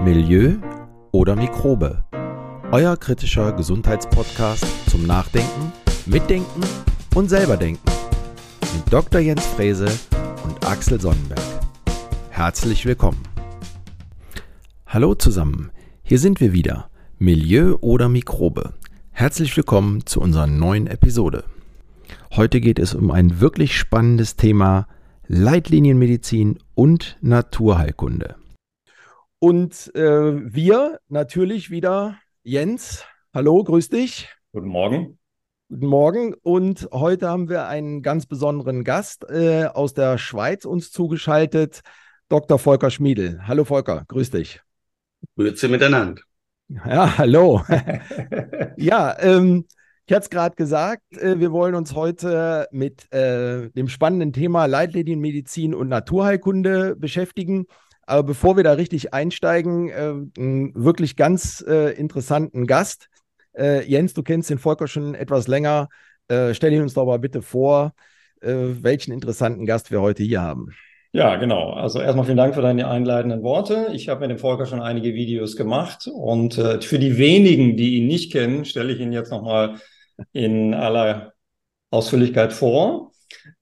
Milieu oder Mikrobe? Euer kritischer Gesundheitspodcast zum Nachdenken, Mitdenken und selberdenken mit Dr. Jens Frese und Axel Sonnenberg. Herzlich willkommen. Hallo zusammen, hier sind wir wieder. Milieu oder Mikrobe? Herzlich willkommen zu unserer neuen Episode. Heute geht es um ein wirklich spannendes Thema: Leitlinienmedizin und Naturheilkunde. Und wir natürlich wieder, Jens, hallo, grüß dich. Guten Morgen. Guten Morgen, und heute haben wir einen ganz besonderen Gast aus der Schweiz uns zugeschaltet, Dr. Volker Schmiedl. Hallo Volker, grüß dich. Grüezi miteinander. Ja, hallo. Ja, ich hatte es gerade gesagt, wir wollen uns heute mit dem spannenden Thema Leitlinienmedizin und Naturheilkunde beschäftigen. Aber bevor wir da richtig einsteigen, einen wirklich ganz interessanten Gast. Jens, du kennst den Volker schon etwas länger. Stell ihn uns doch mal bitte vor, welchen interessanten Gast wir heute hier haben. Ja, genau. Also erstmal vielen Dank für deine einleitenden Worte. Ich habe mit dem Volker schon einige Videos gemacht und für die wenigen, die ihn nicht kennen, stelle ich ihn jetzt nochmal in aller Ausführlichkeit vor.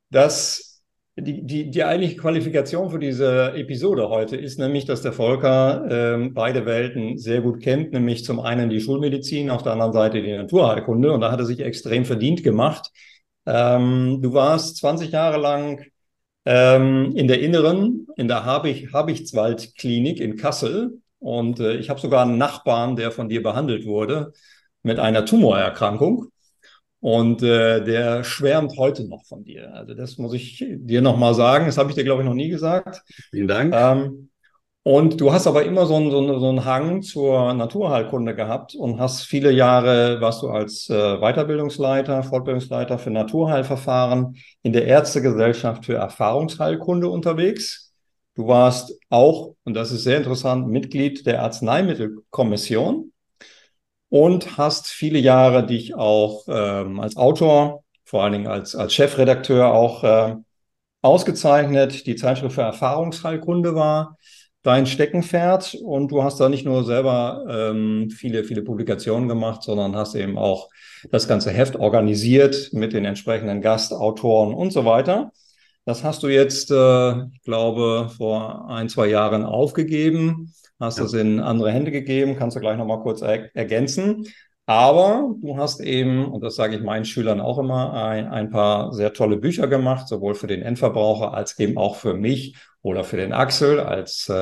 Die eigentliche Qualifikation für diese Episode heute ist nämlich, dass der Volker beide Welten sehr gut kennt, nämlich zum einen die Schulmedizin, auf der anderen Seite die Naturheilkunde, und da hat er sich extrem verdient gemacht. Du warst 20 Jahre lang in der Habichtswald-Klinik in Kassel, und ich habe sogar einen Nachbarn, der von dir behandelt wurde mit einer Tumorerkrankung. Und der schwärmt heute noch von dir. Also das muss ich dir nochmal sagen. Das habe ich dir, glaube ich, noch nie gesagt. Vielen Dank. Und du hast aber immer so einen Hang zur Naturheilkunde gehabt und hast viele Jahre, warst du als Weiterbildungsleiter, Fortbildungsleiter für Naturheilverfahren in der Ärztegesellschaft für Erfahrungsheilkunde unterwegs. Du warst auch, und das ist sehr interessant, Mitglied der Arzneimittelkommission. Und hast viele Jahre dich auch als Autor, vor allen Dingen als Chefredakteur auch ausgezeichnet. Die Zeitschrift für Erfahrungsheilkunde war dein Steckenpferd, und du hast da nicht nur selber viele Publikationen gemacht, sondern hast eben auch das ganze Heft organisiert mit den entsprechenden Gastautoren und so weiter. Das hast du jetzt, ich glaube, vor 1-2 Jahren aufgegeben. Hast das in andere Hände gegeben, kannst du gleich nochmal kurz ergänzen. Aber du hast eben, und das sage ich meinen Schülern auch immer, ein paar sehr tolle Bücher gemacht, sowohl für den Endverbraucher als eben auch für mich oder für den Axel als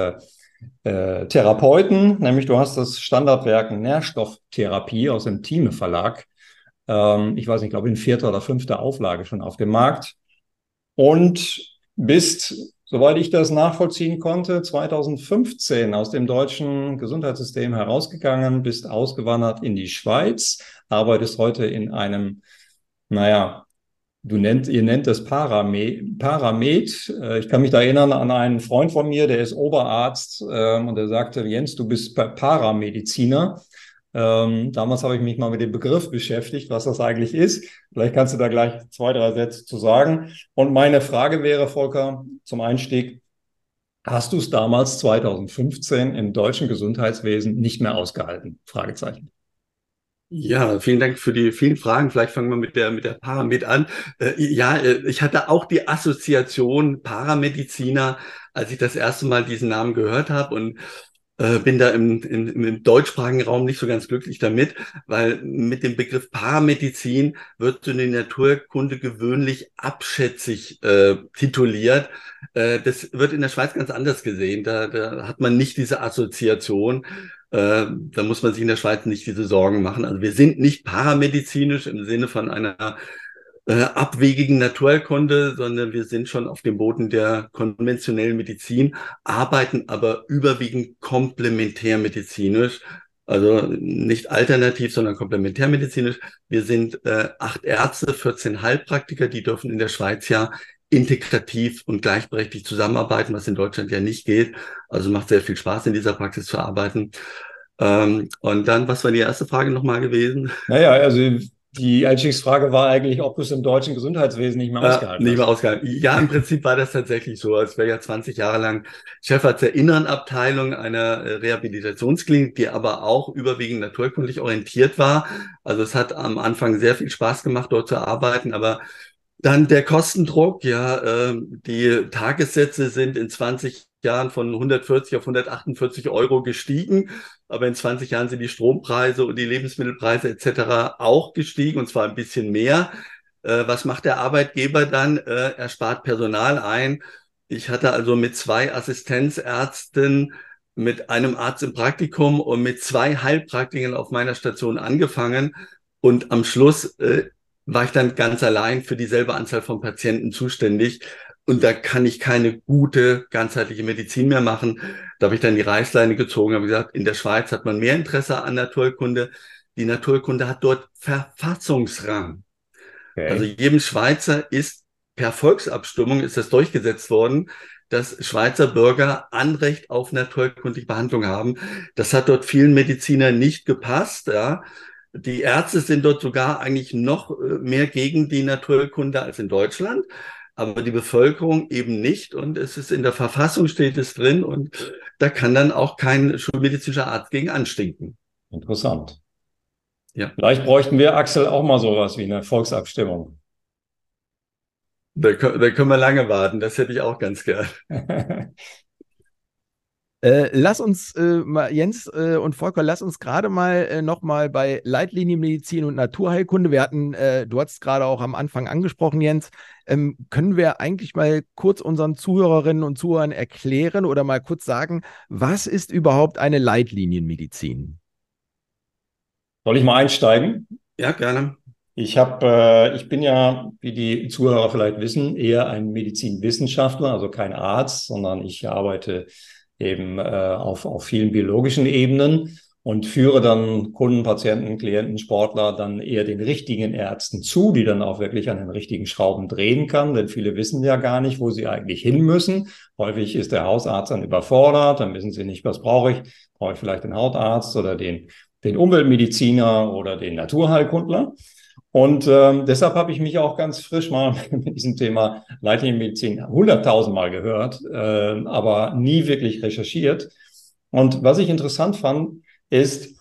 Therapeuten. Nämlich du hast das Standardwerk Nährstofftherapie aus dem Thieme Verlag. Ich weiß nicht, ich glaube in 4. oder 5. Auflage schon auf dem Markt. Und bist, soweit ich das nachvollziehen konnte, 2015 aus dem deutschen Gesundheitssystem herausgegangen, bist ausgewandert in die Schweiz, arbeitest heute in einem, ihr nennt das Paramed. Ich kann mich da erinnern an einen Freund von mir, der ist Oberarzt, und der sagte: Jens, du bist Paramediziner. Damals habe ich mich mal mit dem Begriff beschäftigt, was das eigentlich ist. Vielleicht kannst du da gleich 2, 3 Sätze zu sagen. Und meine Frage wäre, Volker, zum Einstieg: Hast du es damals 2015 im deutschen Gesundheitswesen nicht mehr ausgehalten? Fragezeichen. Ja, vielen Dank für die vielen Fragen. Vielleicht fangen wir mit der Paramed an. Ich hatte auch die Assoziation Paramediziner, als ich das erste Mal diesen Namen gehört habe, und bin da im deutschsprachigen Raum nicht so ganz glücklich damit, weil mit dem Begriff Paramedizin wird in der Naturkunde gewöhnlich abschätzig tituliert. Das wird in der Schweiz ganz anders gesehen. Da hat man nicht diese Assoziation. Da muss man sich in der Schweiz nicht diese Sorgen machen. Also wir sind nicht paramedizinisch im Sinne von einer abwegigen Naturheilkunde, sondern wir sind schon auf dem Boden der konventionellen Medizin, arbeiten aber überwiegend komplementärmedizinisch, also nicht alternativ, sondern komplementärmedizinisch. Wir sind 8 Ärzte, 14 Heilpraktiker, die dürfen in der Schweiz ja integrativ und gleichberechtigt zusammenarbeiten, was in Deutschland ja nicht geht. Also macht sehr viel Spaß, in dieser Praxis zu arbeiten. Und dann, was war die erste Frage nochmal gewesen? Also Die Einstiegsfrage war eigentlich, ob du es im deutschen Gesundheitswesen nicht mehr ausgehalten Nicht hast. mehr ausgehalten. Ja, im Prinzip war das tatsächlich so. Ich war ja 20 Jahre lang Chefarzt der inneren Abteilung einer Rehabilitationsklinik, die aber auch überwiegend naturkundlich orientiert war. Also es hat am Anfang sehr viel Spaß gemacht, dort zu arbeiten, aber dann der Kostendruck, ja, die Tagessätze sind in 20 Jahren von 140 auf 148 Euro gestiegen, aber in 20 Jahren sind die Strompreise und die Lebensmittelpreise etc. auch gestiegen, und zwar ein bisschen mehr. Was macht der Arbeitgeber dann? Er spart Personal ein. Ich hatte also mit 2 Assistenzärzten, mit einem Arzt im Praktikum und mit 2 Heilpraktikern auf meiner Station angefangen, und am Schluss war ich dann ganz allein für dieselbe Anzahl von Patienten zuständig. Und da kann ich keine gute, ganzheitliche Medizin mehr machen. Da habe ich dann die Reißleine gezogen, habe gesagt, in der Schweiz hat man mehr Interesse an Naturkunde. Die Naturkunde hat dort Verfassungsrang. Also Okay. jedem Schweizer ist per Volksabstimmung ist das durchgesetzt worden, dass Schweizer Bürger Anrecht auf naturkundliche Behandlung haben. Das hat dort vielen Medizinern nicht gepasst, ja. Die Ärzte sind dort sogar eigentlich noch mehr gegen die Naturkunde als in Deutschland, aber die Bevölkerung eben nicht. Und es ist in der Verfassung, steht es drin, und da kann dann auch kein schulmedizinischer Arzt gegen anstinken. Interessant. Ja, Vielleicht bräuchten wir, Axel, auch mal sowas wie eine Volksabstimmung. da können wir lange warten. Das hätte ich auch ganz gern. Lass uns mal, Jens und Volker, lass uns gerade mal noch mal bei Leitlinienmedizin und Naturheilkunde. Wir hatten, du hast es gerade auch am Anfang angesprochen, Jens. Können wir eigentlich mal kurz unseren Zuhörerinnen und Zuhörern erklären oder mal kurz sagen, was ist überhaupt eine Leitlinienmedizin? Soll ich mal einsteigen? Ja, gerne. Ich bin ja, wie die Zuhörer vielleicht wissen, eher ein Medizinwissenschaftler, also kein Arzt, sondern ich arbeite eben auf vielen biologischen Ebenen und führe dann Kunden, Patienten, Klienten, Sportler dann eher den richtigen Ärzten zu, die dann auch wirklich an den richtigen Schrauben drehen kann, denn viele wissen ja gar nicht, wo sie eigentlich hin müssen. Häufig ist der Hausarzt dann überfordert, dann wissen sie nicht, was brauche ich. Brauche ich vielleicht den Hautarzt oder den Umweltmediziner oder den Naturheilkundler? Und deshalb habe ich mich auch ganz frisch mal mit diesem Thema Leitlinienmedizin 100.000 Mal gehört, aber nie wirklich recherchiert. Und was ich interessant fand, ist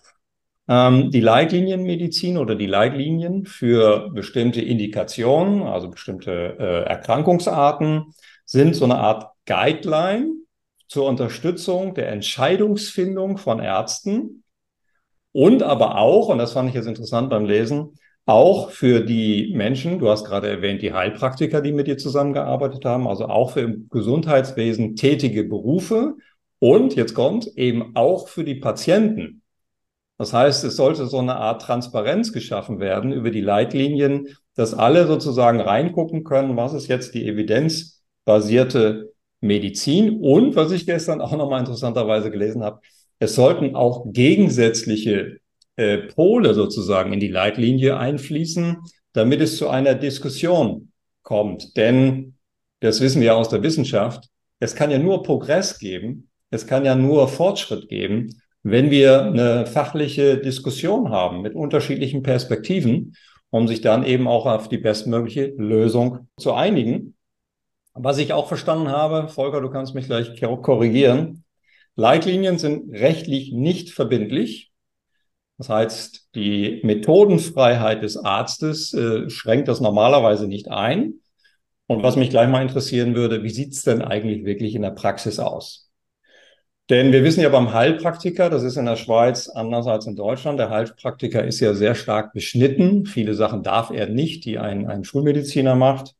die Leitlinienmedizin oder die Leitlinien für bestimmte Indikationen, also bestimmte Erkrankungsarten, sind so eine Art Guideline zur Unterstützung der Entscheidungsfindung von Ärzten und aber auch, und das fand ich jetzt interessant beim Lesen, auch für die Menschen, du hast gerade erwähnt, die Heilpraktiker, die mit dir zusammengearbeitet haben, also auch für im Gesundheitswesen tätige Berufe und jetzt kommt eben auch für die Patienten. Das heißt, es sollte so eine Art Transparenz geschaffen werden über die Leitlinien, dass alle sozusagen reingucken können, was ist jetzt die evidenzbasierte Medizin. Und was ich gestern auch nochmal interessanterweise gelesen habe, es sollten auch gegensätzliche Pole sozusagen in die Leitlinie einfließen, damit es zu einer Diskussion kommt. Denn das wissen wir aus der Wissenschaft, es kann ja nur Progress geben, es kann ja nur Fortschritt geben, wenn wir eine fachliche Diskussion haben mit unterschiedlichen Perspektiven, um sich dann eben auch auf die bestmögliche Lösung zu einigen. Was ich auch verstanden habe, Volker, du kannst mich gleich korrigieren, Leitlinien sind rechtlich nicht verbindlich. Das heißt, die Methodenfreiheit des Arztes schränkt das normalerweise nicht ein. Und was mich gleich mal interessieren würde, wie sieht es denn eigentlich wirklich in der Praxis aus? Denn wir wissen ja beim Heilpraktiker, das ist in der Schweiz anders als in Deutschland, der Heilpraktiker ist ja sehr stark beschnitten. Viele Sachen darf er nicht, die ein Schulmediziner macht.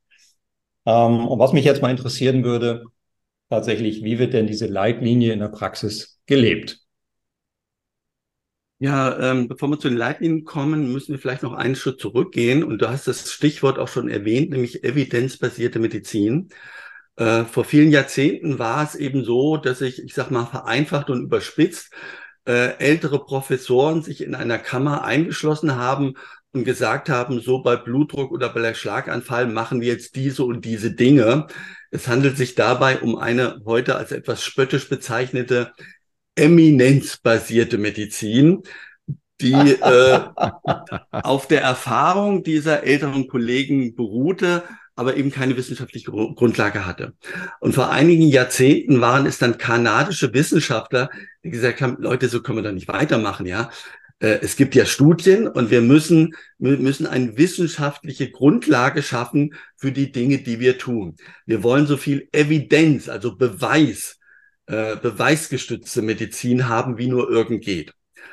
Und was mich jetzt mal interessieren würde, tatsächlich, wie wird denn diese Leitlinie in der Praxis gelebt? Ja, bevor wir zu den Leitlinien kommen, müssen wir vielleicht noch einen Schritt zurückgehen. Und du hast das Stichwort auch schon erwähnt, nämlich evidenzbasierte Medizin. Vor vielen Jahrzehnten war es eben so, dass ich sag mal, vereinfacht und überspitzt, ältere Professoren sich in einer Kammer eingeschlossen haben und gesagt haben, so bei Blutdruck oder bei Schlaganfall machen wir jetzt diese und diese Dinge. Es handelt sich dabei um eine heute als etwas spöttisch bezeichnete eminenzbasierte Medizin. die auf der Erfahrung dieser älteren Kollegen beruhte, aber eben keine wissenschaftliche Grundlage hatte. Und vor einigen Jahrzehnten waren es dann kanadische Wissenschaftler, die gesagt haben, Leute, so können wir doch nicht weitermachen, ja. Es gibt ja Studien und wir müssen eine wissenschaftliche Grundlage schaffen für die Dinge, die wir tun. Wir wollen so viel Evidenz, also beweisgestützte Medizin haben, wie nur irgend geht.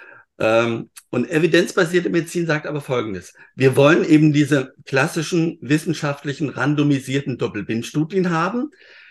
Und evidenzbasierte Medizin sagt aber Folgendes. Wir wollen eben diese klassischen wissenschaftlichen randomisierten Doppelblindstudien haben.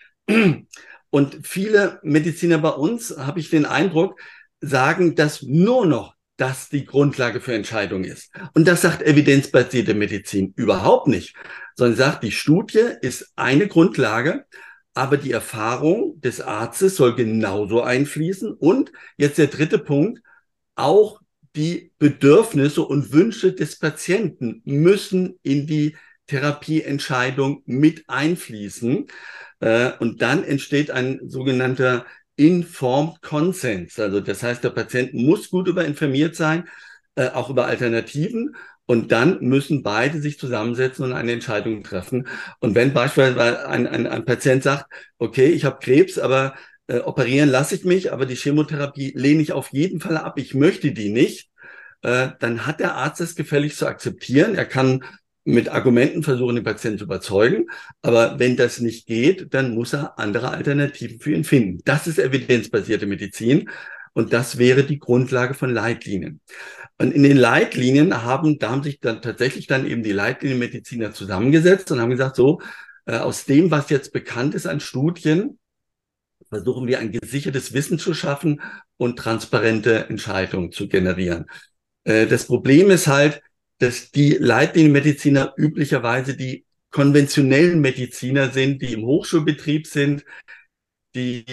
Und viele Mediziner bei uns, habe ich den Eindruck, sagen, dass nur noch das die Grundlage für Entscheidungen ist. Und das sagt evidenzbasierte Medizin überhaupt nicht, sondern sagt, die Studie ist eine Grundlage, aber die Erfahrung des Arztes soll genauso einfließen. Und jetzt der dritte Punkt, auch die Bedürfnisse und Wünsche des Patienten müssen in die Therapieentscheidung mit einfließen. Und dann entsteht ein sogenannter Informed Consent. Also das heißt, der Patient muss gut informiert sein, auch über Alternativen. Und dann müssen beide sich zusammensetzen und eine Entscheidung treffen. Und wenn beispielsweise ein Patient sagt, okay, ich habe Krebs, aber operieren lasse ich mich, aber die Chemotherapie lehne ich auf jeden Fall ab, ich möchte die nicht, dann hat der Arzt es gefälligst zu akzeptieren. Er kann mit Argumenten versuchen, den Patienten zu überzeugen, aber wenn das nicht geht, dann muss er andere Alternativen für ihn finden. Das ist evidenzbasierte Medizin und das wäre die Grundlage von Leitlinien. Und in den Leitlinien da haben sich dann tatsächlich dann eben die Leitlinienmediziner zusammengesetzt und haben gesagt, so, aus dem, was jetzt bekannt ist an Studien, versuchen wir ein gesichertes Wissen zu schaffen und transparente Entscheidungen zu generieren. Das Problem ist halt, dass die Leitlinienmediziner üblicherweise die konventionellen Mediziner sind, die im Hochschulbetrieb sind, die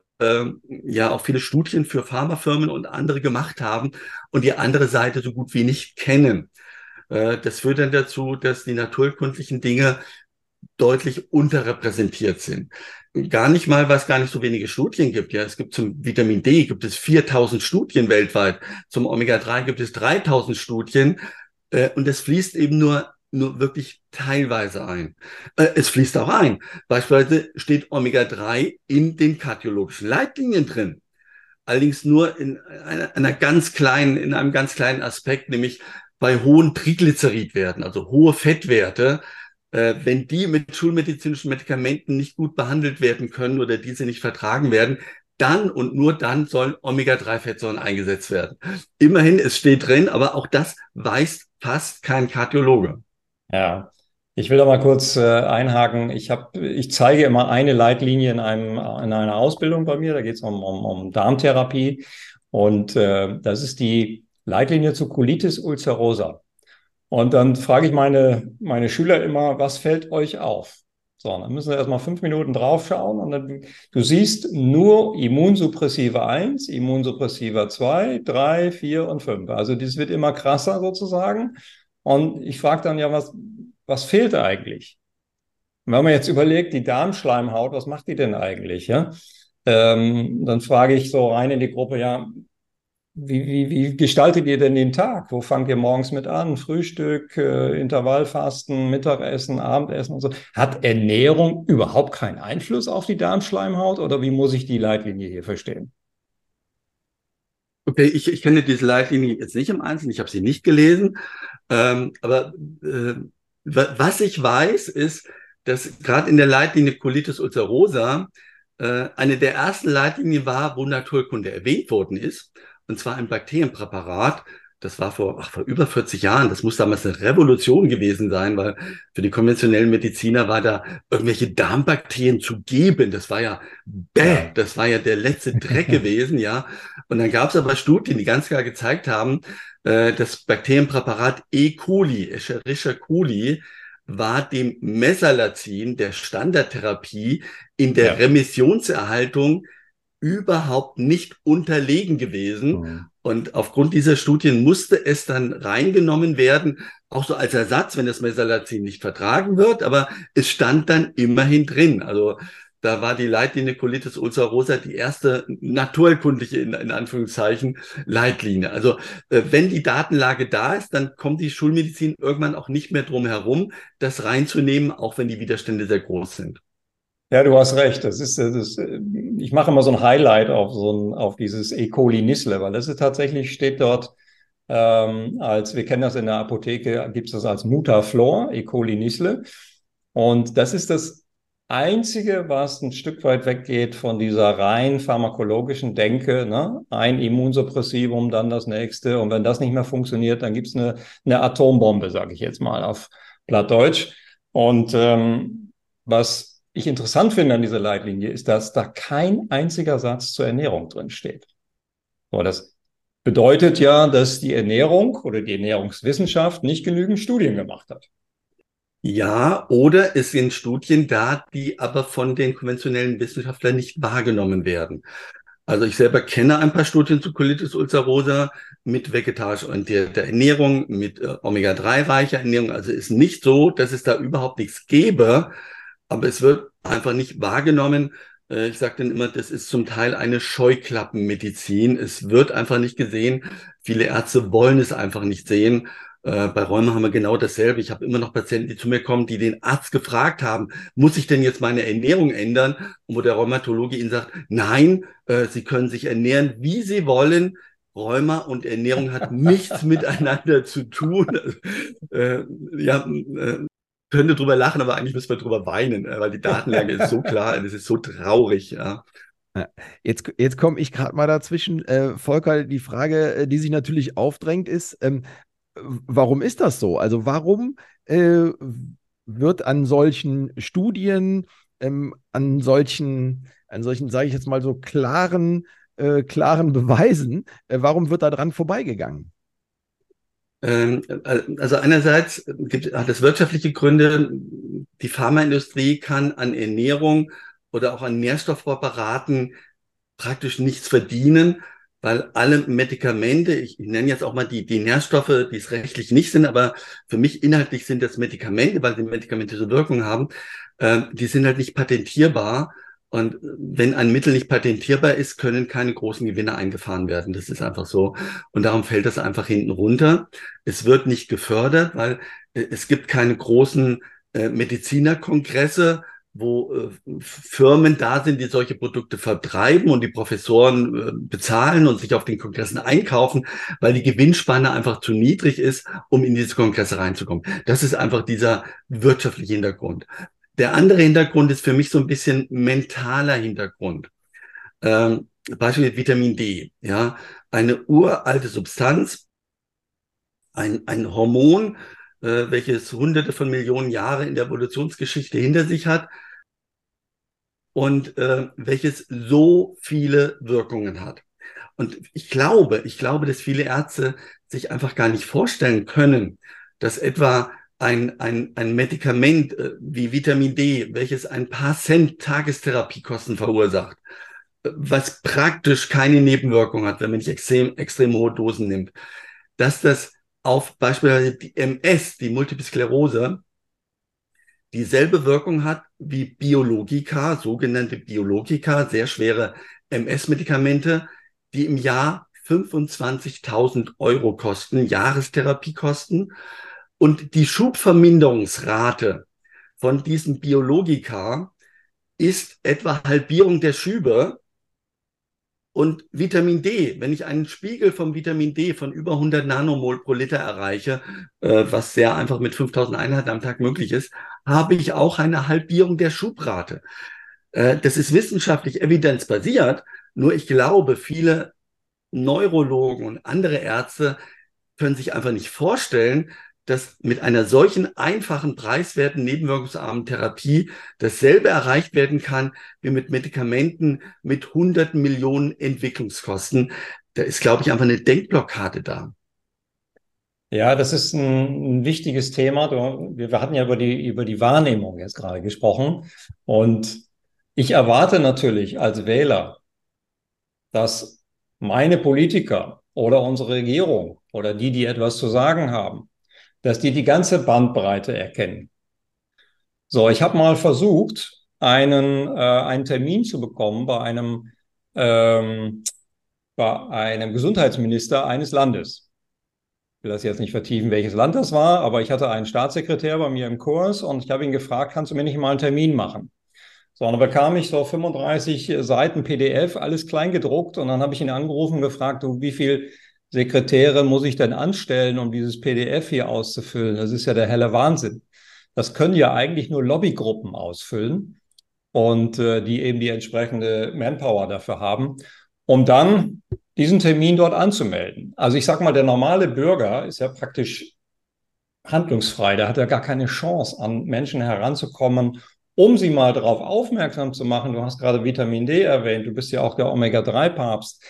ja auch viele Studien für Pharmafirmen und andere gemacht haben und die andere Seite so gut wie nicht kennen. Das führt dann dazu, dass die naturkundlichen Dinge deutlich unterrepräsentiert sind. Gar nicht mal, weil es gar nicht so wenige Studien gibt. Ja, es gibt zum Vitamin D gibt es 4.000 Studien weltweit. Zum Omega-3 gibt es 3.000 Studien. Und es fließt eben nur wirklich teilweise ein. Es fließt auch ein. Beispielsweise steht Omega-3 in den kardiologischen Leitlinien drin. Allerdings nur in einem ganz kleinen Aspekt, nämlich bei hohen Triglyceridwerten, also hohe Fettwerte. Wenn die mit schulmedizinischen Medikamenten nicht gut behandelt werden können oder diese nicht vertragen werden, dann und nur dann sollen Omega-3-Fettsäuren eingesetzt werden. Immerhin, es steht drin, aber auch das weiß fast kein Kardiologe. Ja, ich will da mal kurz einhaken. Ich zeige immer eine Leitlinie in einer Ausbildung bei mir. Da geht es um Darmtherapie. Und das ist die Leitlinie zu Colitis ulcerosa. Und dann frage ich meine Schüler immer, was fällt euch auf? So, dann müssen wir erstmal 5 Minuten draufschauen und dann, du siehst nur Immunsuppressiva 1, Immunsuppressiva 2, 3, 4 und 5. Also das wird immer krasser sozusagen. Und ich frage dann ja, was fehlt eigentlich? Und wenn man jetzt überlegt, die Darmschleimhaut, was macht die denn eigentlich? Ja? Dann frage ich so rein in die Gruppe, ja, wie gestaltet ihr denn den Tag? Wo fangt ihr morgens mit an? Frühstück, Intervallfasten, Mittagessen, Abendessen und so. Hat Ernährung überhaupt keinen Einfluss auf die Darmschleimhaut oder wie muss ich die Leitlinie hier verstehen? Okay, ich kenne diese Leitlinie jetzt nicht im Einzelnen, ich habe sie nicht gelesen, aber was ich weiß, ist, dass gerade in der Leitlinie Colitis ulcerosa eine der ersten Leitlinien war, wo Naturkunde erwähnt worden ist. Und zwar ein Bakterienpräparat, das war vor über 40 Jahren, das muss damals eine Revolution gewesen sein, weil für die konventionellen Mediziner war da irgendwelche Darmbakterien zu geben. Das war ja das war ja der letzte Dreck gewesen, ja. Und dann gab es aber Studien, die ganz klar gezeigt haben, das Bakterienpräparat E. coli, Escherichia coli, war dem Mesalazin, der Standardtherapie, in der Remissionserhaltung überhaupt nicht unterlegen gewesen. Mhm. Und aufgrund dieser Studien musste es dann reingenommen werden, auch so als Ersatz, wenn das Mesalazin nicht vertragen wird, aber es stand dann immerhin drin. Also Da war die Leitlinie Colitis ulcerosa die erste naturheilkundliche, in Anführungszeichen, Leitlinie. Also wenn die Datenlage da ist, dann kommt die Schulmedizin irgendwann auch nicht mehr drum herum, das reinzunehmen, auch wenn die Widerstände sehr groß sind. Ja, du hast recht. Ich mache immer so ein Highlight auf dieses E. coli Nissle, weil das ist tatsächlich, steht dort, wir kennen das in der Apotheke, gibt es das als Mutaflor, E. coli Nissle. Und das ist das Einzige, was ein Stück weit weggeht von dieser rein pharmakologischen Denke, ne? Ein Immunsuppressivum, dann das nächste. Und wenn das nicht mehr funktioniert, dann gibt es eine Atombombe, sage ich jetzt mal auf Plattdeutsch. Und was ich interessant finde an dieser Leitlinie, ist, dass da kein einziger Satz zur Ernährung drin steht. So, das bedeutet ja, dass die Ernährung oder die Ernährungswissenschaft nicht genügend Studien gemacht hat. Ja, oder es sind Studien da, die aber von den konventionellen Wissenschaftlern nicht wahrgenommen werden. Also ich selber kenne ein paar Studien zu Colitis ulcerosa mit vegetarisch orientierter Ernährung, mit Omega-3-reicher Ernährung. Also ist nicht so, dass es da überhaupt nichts gäbe, aber es wird einfach nicht wahrgenommen. Ich sage dann immer, das ist zum Teil eine Scheuklappenmedizin. Es wird einfach nicht gesehen. Viele Ärzte wollen es einfach nicht sehen. Bei Rheuma haben wir genau dasselbe. Ich habe immer noch Patienten, die zu mir kommen, die den Arzt gefragt haben, muss ich denn jetzt meine Ernährung ändern? Und wo der Rheumatologe ihnen sagt, nein, Sie können sich ernähren, wie Sie wollen. Rheuma und Ernährung hat nichts miteinander zu tun. Könnte drüber lachen, aber eigentlich müssen wir drüber weinen, weil die Datenlage ist so klar und es ist so traurig. Ja. Jetzt komme ich gerade mal dazwischen. Volker, die Frage, die sich natürlich aufdrängt, ist, warum ist das so? Also warum wird an solchen Studien, an solchen, sage ich jetzt mal so, klaren Beweisen, warum wird da dran vorbeigegangen? Also einerseits hat es wirtschaftliche Gründe. Die Pharmaindustrie kann an Ernährung oder auch an Nährstoffpräparaten praktisch nichts verdienen, weil alle Medikamente, ich nenne jetzt auch mal die Nährstoffe, die es rechtlich nicht sind, aber für mich inhaltlich sind das Medikamente, weil sie medikamentöse Wirkung haben, die sind halt nicht patentierbar. Und wenn ein Mittel nicht patentierbar ist, können keine großen Gewinne eingefahren werden. Das ist einfach so. Und darum fällt das einfach hinten runter. Es wird nicht gefördert, weil es gibt keine großen Medizinerkongresse, wo Firmen da sind, die solche Produkte vertreiben und die Professoren bezahlen und sich auf den Kongressen einkaufen, weil die Gewinnspanne einfach zu niedrig ist, um in diese Kongresse reinzukommen. Das ist einfach dieser wirtschaftliche Hintergrund. Der andere Hintergrund ist für mich so ein bisschen mentaler Hintergrund. Beispiel Vitamin D, ja, eine uralte Substanz, ein Hormon, welches hunderte von Millionen Jahre in der Evolutionsgeschichte hinter sich hat und welches so viele Wirkungen hat. Und ich glaube, dass viele Ärzte sich einfach gar nicht vorstellen können, dass etwa ein Medikament wie Vitamin D, welches ein paar Cent Tagestherapiekosten verursacht, was praktisch keine Nebenwirkung hat, wenn man nicht extrem hohe Dosen nimmt, dass das auf beispielsweise die MS, die Multiple Sklerose, dieselbe Wirkung hat wie Biologika, sogenannte Biologika, sehr schwere MS-Medikamente, die im Jahr 25.000 Euro kosten, Jahrestherapiekosten. Und die Schubverminderungsrate von diesen Biologika ist etwa Halbierung der Schübe. Und Vitamin D, wenn ich einen Spiegel vom Vitamin D von über 100 Nanomol pro Liter erreiche, was sehr einfach mit 5000 Einheiten am Tag möglich ist, habe ich auch eine Halbierung der Schubrate. Das ist wissenschaftlich evidenzbasiert, nur ich glaube, viele Neurologen und andere Ärzte können sich einfach nicht vorstellen, dass mit einer solchen einfachen, preiswerten, nebenwirkungsarmen Therapie dasselbe erreicht werden kann wie mit Medikamenten mit 100 Millionen Entwicklungskosten. Da ist, glaube ich, einfach eine Denkblockade da. Ja, das ist ein wichtiges Thema. Wir hatten ja über die Wahrnehmung jetzt gerade gesprochen. Und ich erwarte natürlich als Wähler, dass meine Politiker oder unsere Regierung oder die etwas zu sagen haben, dass die ganze Bandbreite erkennen. So, ich habe mal versucht, einen Termin zu bekommen bei einem Gesundheitsminister eines Landes. Ich will das jetzt nicht vertiefen, welches Land das war, aber ich hatte einen Staatssekretär bei mir im Kurs und ich habe ihn gefragt, kannst du mir nicht mal einen Termin machen? So, und dann bekam ich so 35 Seiten PDF, alles klein gedruckt, und dann habe ich ihn angerufen und gefragt, du, wie viel Sekretäre muss ich denn anstellen, um dieses PDF hier auszufüllen? Das ist ja der helle Wahnsinn. Das können ja eigentlich nur Lobbygruppen ausfüllen und die eben die entsprechende Manpower dafür haben, um dann diesen Termin dort anzumelden. Also ich sage mal, der normale Bürger ist ja praktisch handlungsfrei. Der hat ja gar keine Chance, an Menschen heranzukommen, um sie mal darauf aufmerksam zu machen. Du hast gerade Vitamin D erwähnt, du bist ja auch der Omega-3-Papst.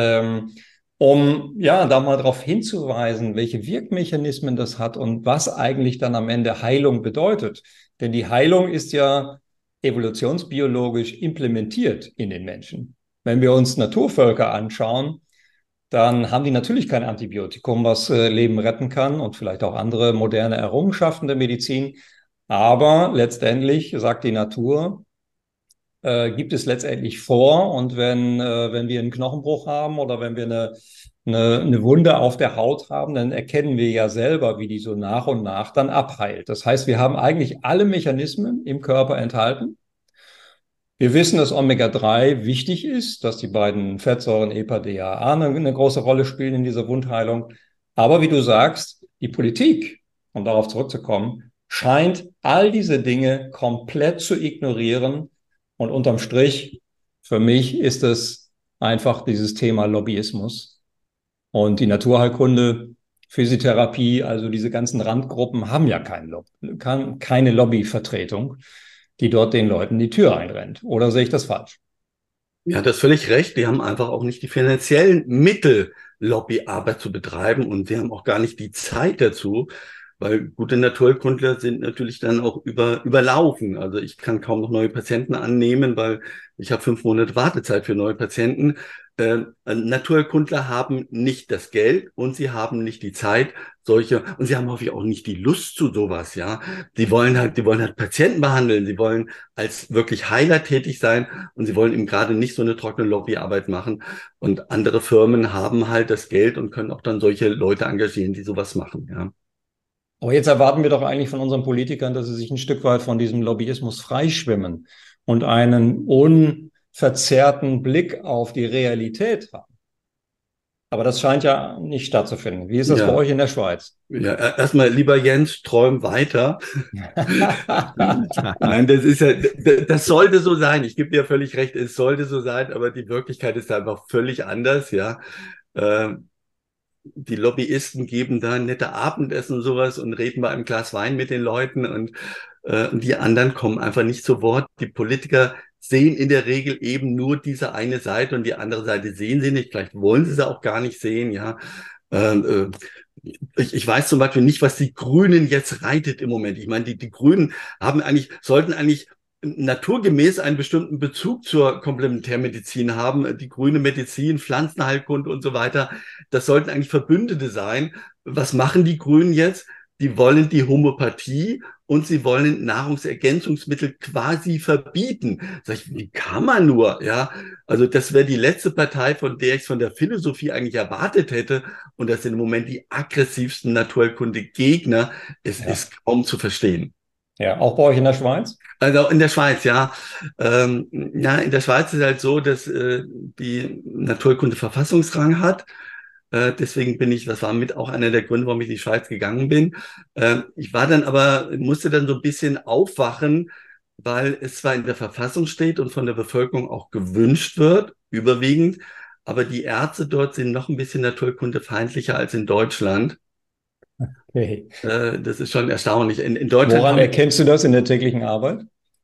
Um ja da mal darauf hinzuweisen, welche Wirkmechanismen das hat und was eigentlich dann am Ende Heilung bedeutet. Denn die Heilung ist ja evolutionsbiologisch implementiert in den Menschen. Wenn wir uns Naturvölker anschauen, dann haben die natürlich kein Antibiotikum, was Leben retten kann, und vielleicht auch andere moderne Errungenschaften der Medizin. Aber letztendlich sagt die Natur, gibt es letztendlich vor. Und wenn wir einen Knochenbruch haben oder wenn wir eine Wunde auf der Haut haben, dann erkennen wir ja selber, wie die so nach und nach dann abheilt. Das heißt, wir haben eigentlich alle Mechanismen im Körper enthalten. Wir wissen, dass Omega-3 wichtig ist, dass die beiden Fettsäuren EPA, DHA eine große Rolle spielen in dieser Wundheilung. Aber wie du sagst, die Politik, um darauf zurückzukommen, scheint all diese Dinge komplett zu ignorieren. Und unterm Strich, für mich ist es einfach dieses Thema Lobbyismus. Und die Naturheilkunde, Physiotherapie, also diese ganzen Randgruppen haben ja keine Lobbyvertretung, die dort den Leuten die Tür einrennt. Oder sehe ich das falsch? Ja, das ist völlig recht. Die haben einfach auch nicht die finanziellen Mittel, Lobbyarbeit zu betreiben, und sie haben auch gar nicht die Zeit dazu, weil gute Naturheilkundler sind natürlich dann auch überlaufen. Also ich kann kaum noch neue Patienten annehmen, weil ich habe 5 Monate Wartezeit für neue Patienten. Naturheilkundler haben nicht das Geld und sie haben nicht die Zeit, und sie haben häufig auch nicht die Lust zu sowas, ja. Die wollen halt Patienten behandeln, sie wollen als wirklich Heiler tätig sein und sie wollen eben gerade nicht so eine trockene Lobbyarbeit machen. Und andere Firmen haben halt das Geld und können auch dann solche Leute engagieren, die sowas machen, ja. Aber jetzt erwarten wir doch eigentlich von unseren Politikern, dass sie sich ein Stück weit von diesem Lobbyismus freischwimmen und einen unverzerrten Blick auf die Realität haben. Aber das scheint ja nicht stattzufinden. Wie ist das bei euch in der Schweiz? Ja, erstmal, lieber Jens, träum weiter. Nein, das sollte so sein. Ich gebe dir völlig recht, es sollte so sein, aber die Wirklichkeit ist einfach völlig anders, ja. Die Lobbyisten geben da nette Abendessen und sowas und reden bei einem Glas Wein mit den Leuten, und die anderen kommen einfach nicht zu Wort. Die Politiker sehen in der Regel eben nur diese eine Seite und die andere Seite sehen sie nicht. Vielleicht wollen sie auch gar nicht sehen, ja. Ich weiß zum Beispiel nicht, was die Grünen jetzt reitet im Moment. Ich meine, die Grünen sollten eigentlich naturgemäß einen bestimmten Bezug zur Komplementärmedizin haben. Die grüne Medizin, Pflanzenheilkunde und so weiter, das sollten eigentlich Verbündete sein. Was machen die Grünen jetzt? Die wollen die Homöopathie und sie wollen Nahrungsergänzungsmittel quasi verbieten. Sag ich, wie kann man nur? Ja, also das wäre die letzte Partei, von der ich es von der Philosophie eigentlich erwartet hätte. Und das sind im Moment die aggressivsten Naturheilkunde-Gegner. Es ist kaum zu verstehen. Ja, auch bei euch in der Schweiz? Also in der Schweiz, ja. Ja, in der Schweiz ist halt so, dass die Naturheilkunde Verfassungsrang hat. Deswegen das war mit auch einer der Gründe, warum ich in die Schweiz gegangen bin. Ich musste dann so ein bisschen aufwachen, weil es zwar in der Verfassung steht und von der Bevölkerung auch gewünscht wird, überwiegend, aber die Ärzte dort sind noch ein bisschen naturheilkundefeindlicher als in Deutschland. Okay. Das ist schon erstaunlich. In Deutschland Woran erkennst du das in der täglichen Arbeit?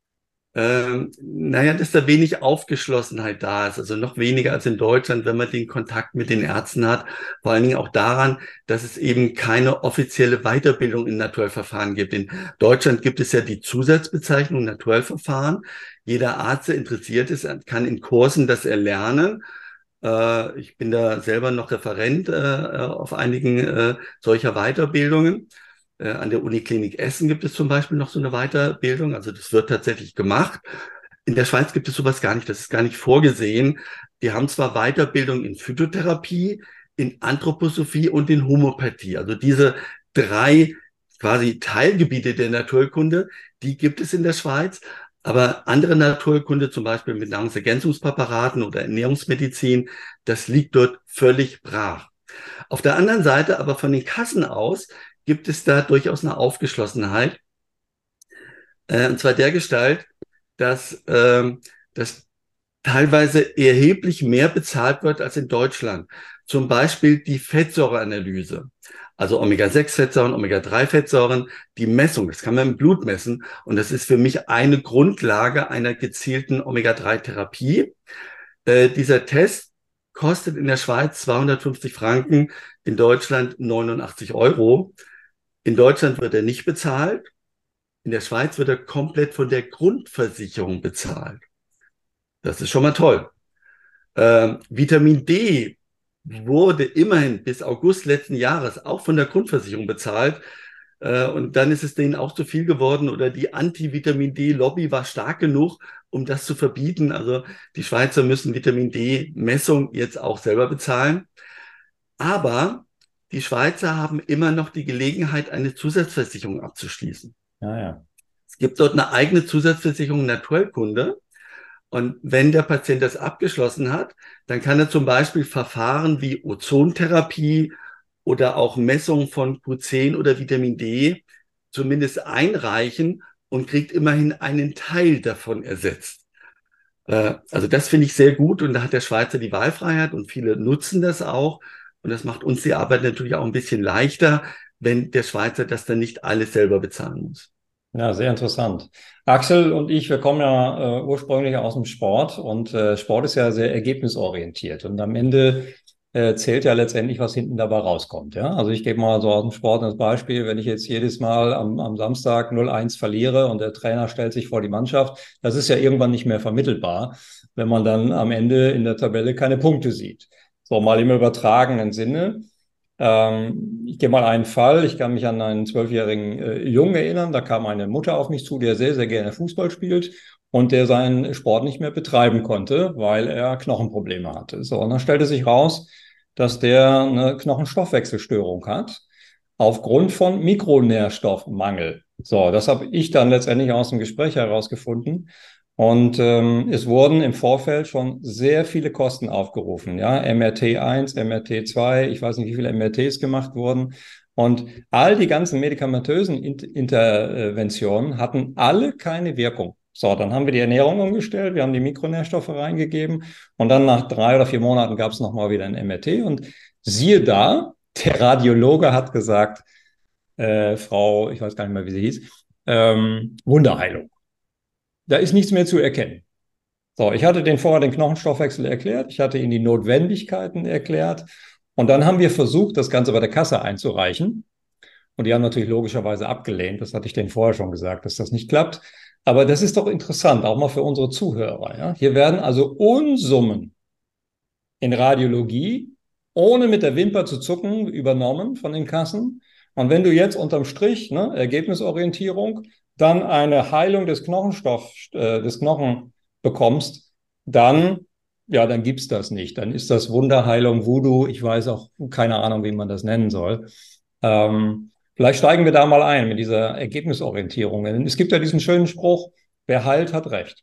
Naja, dass da wenig Aufgeschlossenheit da ist, also noch weniger als in Deutschland, wenn man den Kontakt mit den Ärzten hat. Vor allen Dingen auch daran, dass es eben keine offizielle Weiterbildung in Naturheilverfahren gibt. In Deutschland gibt es ja die Zusatzbezeichnung Naturheilverfahren. Jeder Arzt, der interessiert ist, kann in Kursen das erlernen. Ich bin da selber noch Referent auf einigen solcher Weiterbildungen. An der Uniklinik Essen gibt es zum Beispiel noch so eine Weiterbildung. Also das wird tatsächlich gemacht. In der Schweiz gibt es sowas gar nicht, das ist gar nicht vorgesehen. Die haben zwar Weiterbildung in Phytotherapie, in Anthroposophie und in Homöopathie. Also diese 3 quasi Teilgebiete der Naturkunde, die gibt es in der Schweiz. Aber andere Naturkunde, zum Beispiel mit Nahrungsergänzungspräparaten oder Ernährungsmedizin, das liegt dort völlig brach. Auf der anderen Seite aber von den Kassen aus gibt es da durchaus eine Aufgeschlossenheit. Und zwar dergestalt, dass teilweise erheblich mehr bezahlt wird als in Deutschland. Zum Beispiel die Fettsäureanalyse, also Omega-6-Fettsäuren, Omega-3-Fettsäuren, die Messung, das kann man im Blut messen. Und das ist für mich eine Grundlage einer gezielten Omega-3-Therapie. Dieser Test kostet in der Schweiz 250 Franken, in Deutschland 89 Euro. In Deutschland wird er nicht bezahlt. In der Schweiz wird er komplett von der Grundversicherung bezahlt. Das ist schon mal toll. Vitamin D wurde immerhin bis August letzten Jahres auch von der Grundversicherung bezahlt. Und dann ist es denen auch zu viel geworden oder die Anti-Vitamin-D-Lobby war stark genug, um das zu verbieten. Also die Schweizer müssen Vitamin-D-Messung jetzt auch selber bezahlen. Aber die Schweizer haben immer noch die Gelegenheit, eine Zusatzversicherung abzuschließen. Ja. Es gibt dort eine eigene Zusatzversicherung Naturkunde. Und wenn der Patient das abgeschlossen hat, dann kann er zum Beispiel Verfahren wie Ozontherapie oder auch Messung von Q10 oder Vitamin D zumindest einreichen und kriegt immerhin einen Teil davon ersetzt. Also das finde ich sehr gut und da hat der Schweizer die Wahlfreiheit und viele nutzen das auch. Und das macht uns die Arbeit natürlich auch ein bisschen leichter, wenn der Schweizer das dann nicht alles selber bezahlen muss. Ja, sehr interessant. Axel und ich, wir kommen ja ursprünglich aus dem Sport und Sport ist ja sehr ergebnisorientiert und am Ende zählt ja letztendlich, was hinten dabei rauskommt. Ja? Also ich gebe mal so aus dem Sport als Beispiel, wenn ich jetzt jedes Mal am Samstag 0-1 verliere und der Trainer stellt sich vor die Mannschaft, das ist ja irgendwann nicht mehr vermittelbar, wenn man dann am Ende in der Tabelle keine Punkte sieht. So mal im übertragenen Sinne. Ich gebe mal einen Fall. Ich kann mich an einen 12-jährigen Jungen erinnern. Da kam eine Mutter auf mich zu, der sehr, sehr gerne Fußball spielt und der seinen Sport nicht mehr betreiben konnte, weil er Knochenprobleme hatte. So, und dann stellte sich raus, dass der eine Knochenstoffwechselstörung hat aufgrund von Mikronährstoffmangel. So, das habe ich dann letztendlich aus dem Gespräch herausgefunden. Und es wurden im Vorfeld schon sehr viele Kosten aufgerufen. Ja, MRT1, MRT2, ich weiß nicht, wie viele MRTs gemacht wurden. Und all die ganzen medikamentösen Interventionen hatten alle keine Wirkung. So, dann haben wir die Ernährung umgestellt, wir haben die Mikronährstoffe reingegeben und dann nach 3 oder 4 Monaten gab es nochmal wieder ein MRT. Und siehe da, der Radiologe hat gesagt, Frau, ich weiß gar nicht mehr, wie sie hieß, Wunderheilung. Da ist nichts mehr zu erkennen. So, ich hatte den vorher den Knochenstoffwechsel erklärt, ich hatte Ihnen die Notwendigkeiten erklärt und dann haben wir versucht, das Ganze bei der Kasse einzureichen und die haben natürlich logischerweise abgelehnt, das hatte ich denen vorher schon gesagt, dass das nicht klappt, aber das ist doch interessant, auch mal für unsere Zuhörer. Ja? Hier werden also Unsummen in Radiologie, ohne mit der Wimper zu zucken, übernommen von den Kassen und wenn du jetzt unterm Strich, ne, Ergebnisorientierung, dann eine Heilung des des Knochen bekommst, dann gibt's das nicht. Dann ist das Wunderheilung, Voodoo, ich weiß auch keine Ahnung, wie man das nennen soll. Vielleicht steigen wir da mal ein mit dieser Ergebnisorientierung. Es gibt ja diesen schönen Spruch, wer heilt, hat Recht.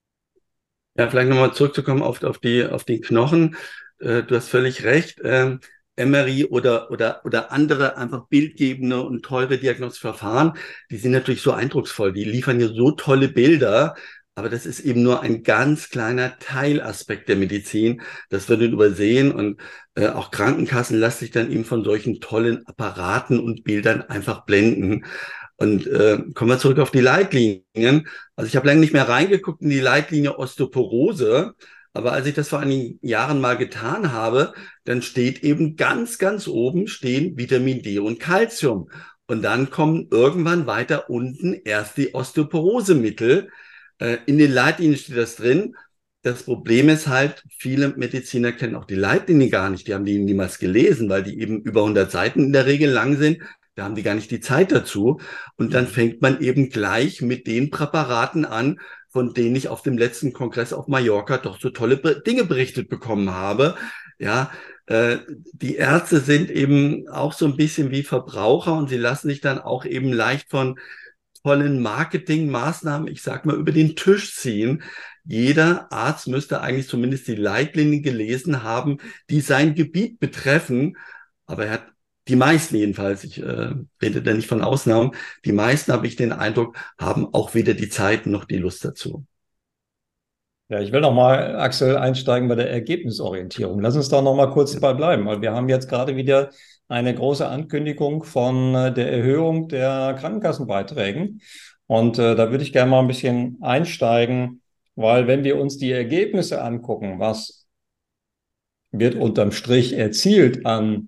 Ja, vielleicht nochmal zurückzukommen auf die Knochen. Du hast völlig recht. MRI oder andere einfach bildgebende und teure diagnostische Verfahren, die sind natürlich so eindrucksvoll, die liefern ja so tolle Bilder, aber das ist eben nur ein ganz kleiner Teilaspekt der Medizin, das wird übersehen und auch Krankenkassen lassen sich dann eben von solchen tollen Apparaten und Bildern einfach blenden. Und kommen wir zurück auf die Leitlinien. Also ich habe lange nicht mehr reingeguckt in die Leitlinie Osteoporose, aber als ich das vor einigen Jahren mal getan habe, dann steht eben ganz, ganz oben stehen Vitamin D und Calcium. Und dann kommen irgendwann weiter unten erst die Osteoporosemittel. In den Leitlinien steht das drin. Das Problem ist halt, viele Mediziner kennen auch die Leitlinie gar nicht. Die haben die niemals gelesen, weil die eben über 100 Seiten in der Regel lang sind. Da haben die gar nicht die Zeit dazu. Und dann fängt man eben gleich mit den Präparaten an, von denen ich auf dem letzten Kongress auf Mallorca doch so tolle Dinge berichtet bekommen habe. Ja, die Ärzte sind eben auch so ein bisschen wie Verbraucher und sie lassen sich dann auch eben leicht von tollen Marketingmaßnahmen, ich sag mal, über den Tisch ziehen. Jeder Arzt müsste eigentlich zumindest die Leitlinien gelesen haben, die sein Gebiet betreffen. Aber er hat die meisten jedenfalls, ich rede da nicht von Ausnahmen, die meisten, habe ich den Eindruck, haben auch weder die Zeit noch die Lust dazu. Ja, ich will noch mal, Axel, einsteigen bei der Ergebnisorientierung. Lass uns da noch mal kurz dabei bleiben, weil wir haben jetzt gerade wieder eine große Ankündigung von der Erhöhung der Krankenkassenbeiträgen. Und da würde ich gerne mal ein bisschen einsteigen, weil wenn wir uns die Ergebnisse angucken, was wird unterm Strich erzielt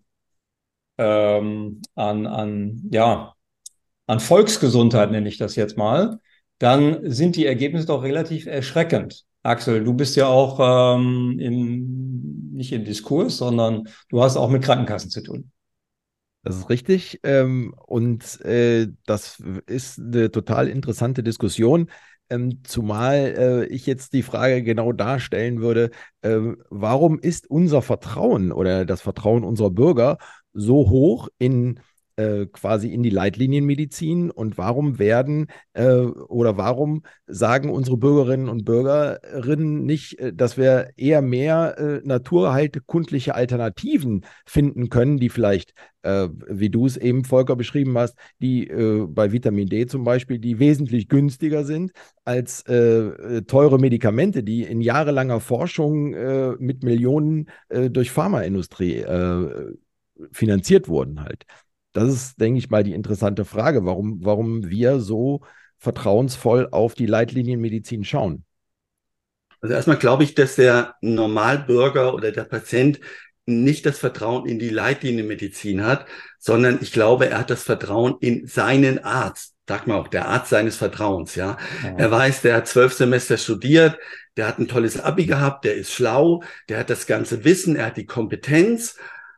ja, an Volksgesundheit, nenne ich das jetzt mal, dann sind die Ergebnisse doch relativ erschreckend. Axel, du bist ja auch nicht im Diskurs, sondern du hast auch mit Krankenkassen zu tun. Das ist richtig. Das ist eine total interessante Diskussion. Zumal ich jetzt die Frage genau darstellen würde, warum ist unser Vertrauen oder das Vertrauen unserer Bürger so hoch quasi in die Leitlinienmedizin und warum sagen unsere Bürgerinnen und Bürgerinnen nicht, dass wir eher mehr naturheilkundliche Alternativen finden können, die vielleicht, wie du es eben, Volker, beschrieben hast, die bei Vitamin D zum Beispiel, die wesentlich günstiger sind als teure Medikamente, die in jahrelanger Forschung mit Millionen durch Pharmaindustrie finanziert wurden halt. Das ist, denke ich mal, die interessante Frage, warum wir so vertrauensvoll auf die Leitlinienmedizin schauen. Also erstmal glaube ich, dass der Normalbürger oder der Patient nicht das Vertrauen in die Leitlinienmedizin hat, sondern ich glaube, er hat das Vertrauen in seinen Arzt. Sagt man auch, der Arzt seines Vertrauens, ja. Ja. Er weiß, der hat 12 Semester studiert, der hat ein tolles Abi gehabt, der ist schlau, der hat das ganze Wissen, er hat die Kompetenz.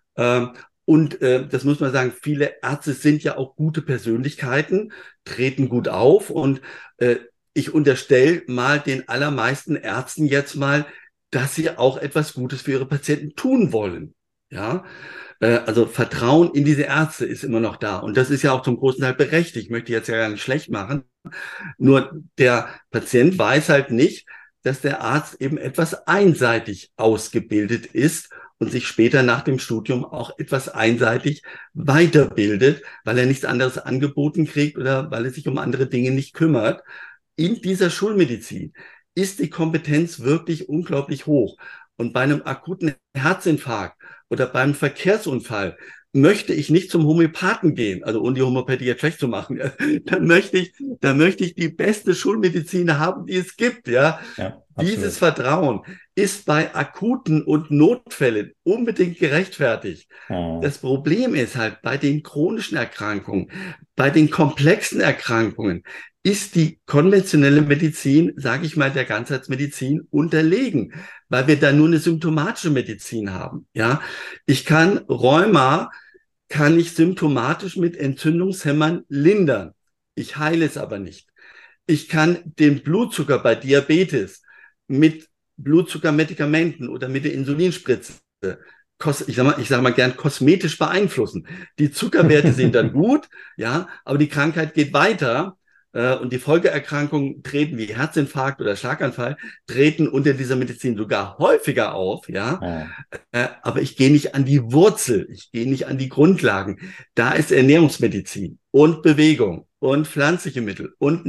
Das muss man sagen, viele Ärzte sind ja auch gute Persönlichkeiten, treten gut auf und ich unterstelle mal den allermeisten Ärzten jetzt mal, dass sie auch etwas Gutes für ihre Patienten tun wollen. Ja, also Vertrauen in diese Ärzte ist immer noch da und das ist ja auch zum großen Teil berechtigt. Ich möchte jetzt ja gar nicht schlecht machen. Nur der Patient weiß halt nicht, dass der Arzt eben etwas einseitig ausgebildet ist und sich später nach dem Studium auch etwas einseitig weiterbildet, weil er nichts anderes angeboten kriegt oder weil er sich um andere Dinge nicht kümmert. In dieser Schulmedizin ist die Kompetenz wirklich unglaublich hoch. Und bei einem akuten Herzinfarkt oder beim Verkehrsunfall möchte ich nicht zum Homöopathen gehen, also um die Homöopathie jetzt schlecht zu machen, dann möchte ich die beste Schulmedizin haben, die es gibt, ja. Dieses Vertrauen ist bei akuten und Notfällen unbedingt gerechtfertigt. Das Problem ist halt bei den chronischen Erkrankungen, bei den komplexen Erkrankungen ist die konventionelle Medizin, sage ich mal, der Ganzheitsmedizin unterlegen, weil wir da nur eine symptomatische Medizin haben. Ja, ich kann Rheuma symptomatisch mit Entzündungshemmern lindern. Ich heile es aber nicht. Ich kann den Blutzucker bei Diabetes mit Blutzuckermedikamenten oder mit der Insulinspritze, ich sag mal gern kosmetisch beeinflussen. Die Zuckerwerte sind dann gut, ja, aber die Krankheit geht weiter. Und die Folgeerkrankungen treten wie Herzinfarkt oder Schlaganfall, treten unter dieser Medizin sogar häufiger auf, ja. Aber ich gehe nicht an die Wurzel, ich gehe nicht an die Grundlagen. Da ist Ernährungsmedizin und Bewegung und pflanzliche Mittel und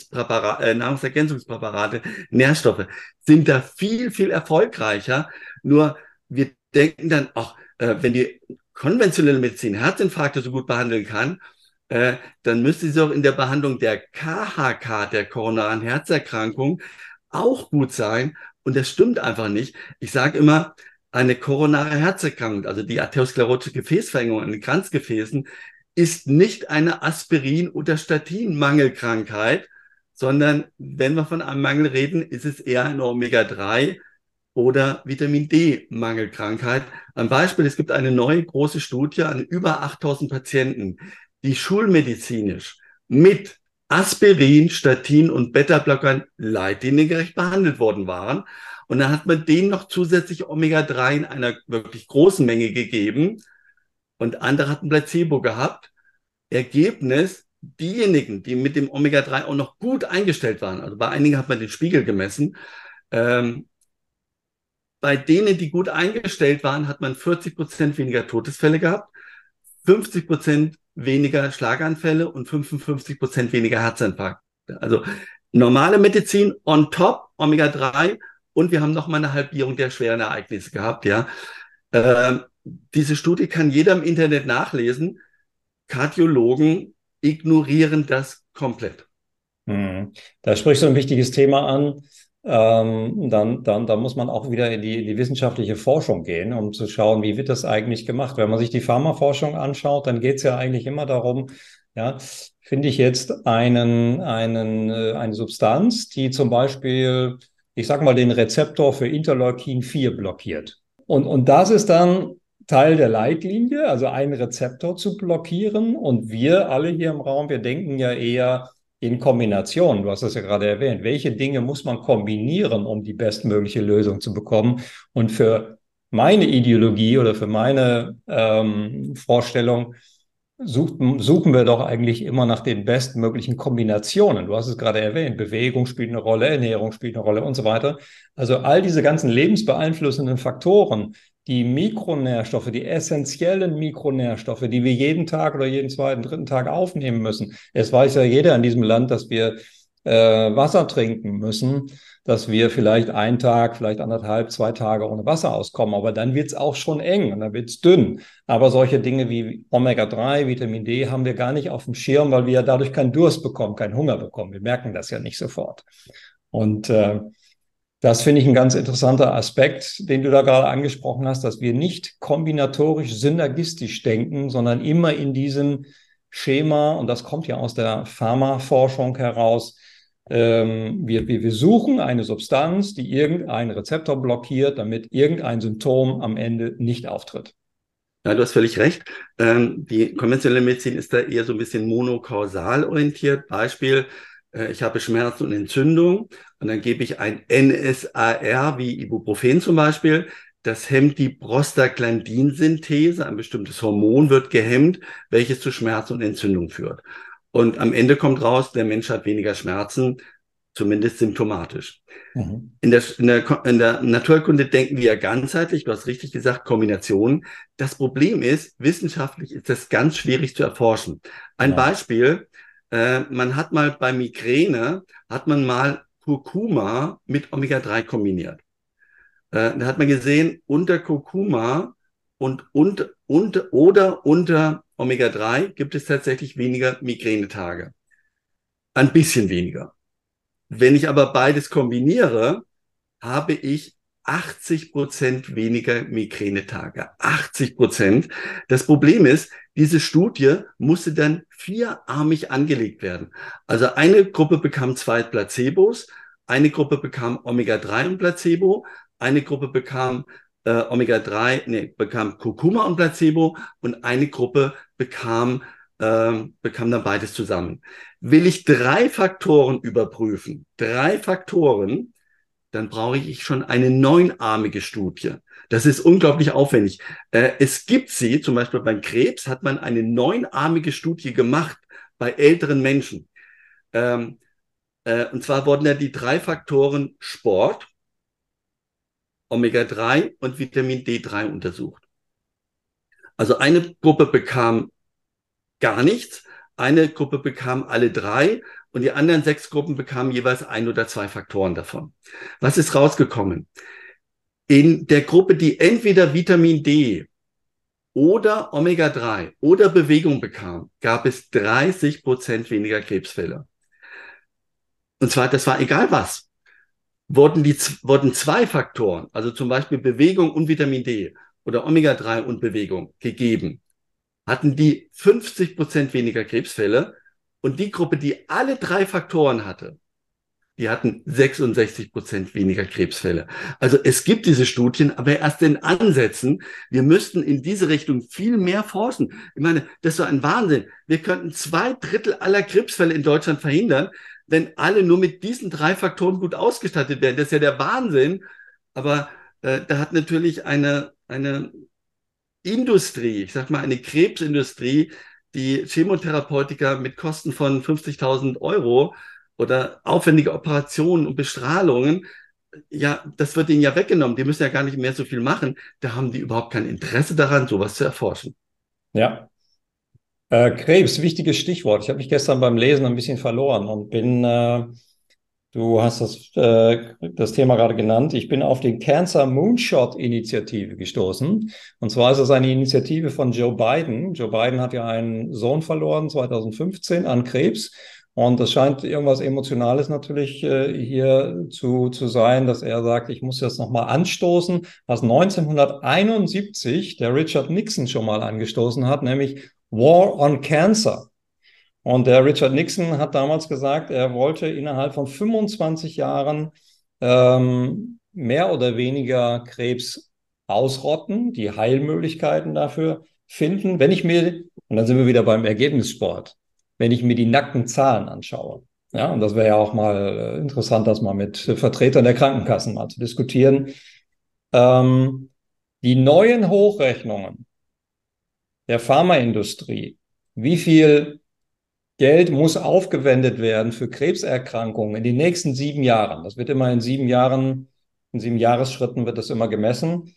Nahrungsergänzungspräparate, Nährstoffe sind da viel, viel erfolgreicher. Nur wir denken dann, wenn die konventionelle Medizin Herzinfarkte so gut behandeln kann, dann müsste sie auch in der Behandlung der KHK, der koronaren Herzerkrankung, auch gut sein. Und das stimmt einfach nicht. Ich sage immer, eine koronare Herzerkrankung, also die arteriosklerotische Gefäßverengung an den Kranzgefäßen, ist nicht eine Aspirin- oder Statin-Mangelkrankheit, sondern wenn wir von einem Mangel reden, ist es eher eine Omega-3 oder Vitamin D-Mangelkrankheit. Ein Beispiel, es gibt eine neue große Studie an über 8.000 Patienten, die schulmedizinisch mit Aspirin, Statin und Beta-Blockern leitliniengerecht behandelt worden waren. Und dann hat man denen noch zusätzlich Omega-3 in einer wirklich großen Menge gegeben und andere hatten Placebo gehabt. Ergebnis, diejenigen, die mit dem Omega-3 auch noch gut eingestellt waren, also bei einigen hat man den Spiegel gemessen, bei denen, die gut eingestellt waren, hat man 40% weniger Todesfälle gehabt, 50% weniger Schlaganfälle und 55% weniger Herzinfarkte. Also normale Medizin on top, Omega-3 und wir haben noch mal eine Halbierung der schweren Ereignisse gehabt. Ja, diese Studie kann jeder im Internet nachlesen. Kardiologen ignorieren das komplett. Da sprichst du ein wichtiges Thema an. Dann muss man auch wieder in die wissenschaftliche Forschung gehen, um zu schauen, wie wird das eigentlich gemacht. Wenn man sich die Pharmaforschung anschaut, dann geht es ja eigentlich immer darum, ja, finde ich jetzt eine Substanz, die zum Beispiel, ich sag mal, den Rezeptor für Interleukin 4 blockiert. Und das ist dann Teil der Leitlinie, also einen Rezeptor zu blockieren. Und wir alle hier im Raum, wir denken ja eher in Kombination. Du hast es ja gerade erwähnt. Welche Dinge muss man kombinieren, um die bestmögliche Lösung zu bekommen? Und für meine Ideologie oder für meine Vorstellung suchen wir doch eigentlich immer nach den bestmöglichen Kombinationen. Du hast es gerade erwähnt, Bewegung spielt eine Rolle, Ernährung spielt eine Rolle und so weiter. Also all diese ganzen lebensbeeinflussenden Faktoren, die Mikronährstoffe, die essentiellen Mikronährstoffe, die wir jeden Tag oder jeden zweiten, dritten Tag aufnehmen müssen. Es weiß ja jeder in diesem Land, dass wir Wasser trinken müssen, dass wir vielleicht einen Tag, vielleicht 1,5, 2 Tage ohne Wasser auskommen. Aber dann wird es auch schon eng und dann wird es dünn. Aber solche Dinge wie Omega-3, Vitamin D haben wir gar nicht auf dem Schirm, weil wir ja dadurch keinen Durst bekommen, keinen Hunger bekommen. Wir merken das ja nicht sofort. Und das finde ich ein ganz interessanter Aspekt, den du da gerade angesprochen hast, dass wir nicht kombinatorisch synergistisch denken, sondern immer in diesem Schema, und das kommt ja aus der Pharmaforschung heraus, wir suchen eine Substanz, die irgendeinen Rezeptor blockiert, damit irgendein Symptom am Ende nicht auftritt. Ja, du hast völlig recht. Die konventionelle Medizin ist da eher so ein bisschen monokausal orientiert. Beispiel, ich habe Schmerzen und Entzündung und dann gebe ich ein NSAR wie Ibuprofen zum Beispiel. Das hemmt die Prostaglandinsynthese, ein bestimmtes Hormon wird gehemmt, welches zu Schmerzen und Entzündung führt. Und am Ende kommt raus, der Mensch hat weniger Schmerzen, zumindest symptomatisch. Mhm. In der Naturkunde denken wir ja ganzheitlich, du hast richtig gesagt, Kombinationen. Das Problem ist, wissenschaftlich ist das ganz schwierig zu erforschen. Ein Beispiel, man hat mal bei Migräne, hat man mal Kurkuma mit Omega-3 kombiniert. Da hat man gesehen, unter Kurkuma und unter Omega-3 gibt es tatsächlich weniger Migränetage. Ein bisschen weniger. Wenn ich aber beides kombiniere, habe ich 80% weniger Migränetage. 80%. Das Problem ist, diese Studie musste dann 4-armig angelegt werden. Also eine Gruppe bekam 2 Placebos, eine Gruppe bekam Omega-3 und Placebo, eine Gruppe bekam bekam Kurkuma und Placebo und eine Gruppe bekam dann beides zusammen. Will ich 3 Faktoren überprüfen, 3 Faktoren, dann brauche ich schon eine 9-armige Studie. Das ist unglaublich aufwendig. Es gibt sie, zum Beispiel beim Krebs hat man eine 9-armige Studie gemacht bei älteren Menschen. Und zwar wurden ja die 3 Faktoren Sport, Omega-3 und Vitamin D3 untersucht. Also eine Gruppe bekam gar nichts, eine Gruppe bekam alle 3 und die anderen 6 Gruppen bekamen jeweils 1 oder 2 Faktoren davon. Was ist rausgekommen? In der Gruppe, die entweder Vitamin D oder Omega-3 oder Bewegung bekam, gab es 30% weniger Krebsfälle. Und zwar, das war egal was. Wurden 2 Faktoren, also zum Beispiel Bewegung und Vitamin D oder Omega-3 und Bewegung gegeben, hatten die 50% weniger Krebsfälle und die Gruppe, die alle 3 Faktoren hatte, die hatten 66% weniger Krebsfälle. Also es gibt diese Studien, aber erst in Ansätzen. Wir müssten in diese Richtung viel mehr forschen. Ich meine, das ist so ein Wahnsinn. Wir könnten 2/3 aller Krebsfälle in Deutschland verhindern, wenn alle nur mit diesen 3 Faktoren gut ausgestattet wären. Das ist ja der Wahnsinn. Aber da hat natürlich eine Industrie, ich sag mal eine Krebsindustrie, die Chemotherapeutika mit Kosten von 50.000 Euro oder aufwendige Operationen und Bestrahlungen, ja, das wird ihnen ja weggenommen. Die müssen ja gar nicht mehr so viel machen. Da haben die überhaupt kein Interesse daran, sowas zu erforschen. Ja. Krebs, wichtiges Stichwort. Ich habe mich gestern beim Lesen ein bisschen verloren und du hast das Thema gerade genannt. Ich bin auf die Cancer Moonshot Initiative gestoßen. Und zwar ist es eine Initiative von Joe Biden. Joe Biden hat ja einen Sohn verloren, 2015, an Krebs. Und es scheint irgendwas Emotionales natürlich hier zu sein, dass er sagt, ich muss jetzt nochmal anstoßen, was 1971 der Richard Nixon schon mal angestoßen hat, nämlich War on Cancer. Und der Richard Nixon hat damals gesagt, er wollte innerhalb von 25 Jahren mehr oder weniger Krebs ausrotten, die Heilmöglichkeiten dafür finden. Und dann sind wir wieder beim Ergebnissport, wenn ich mir die nackten Zahlen anschaue. Ja, und das wäre ja auch mal interessant, das mal mit Vertretern der Krankenkassen mal zu diskutieren. Die neuen Hochrechnungen der Pharmaindustrie, wie viel Geld muss aufgewendet werden für Krebserkrankungen in den nächsten 7 Jahren. Das wird immer in 7 Jahresschritten wird das immer gemessen.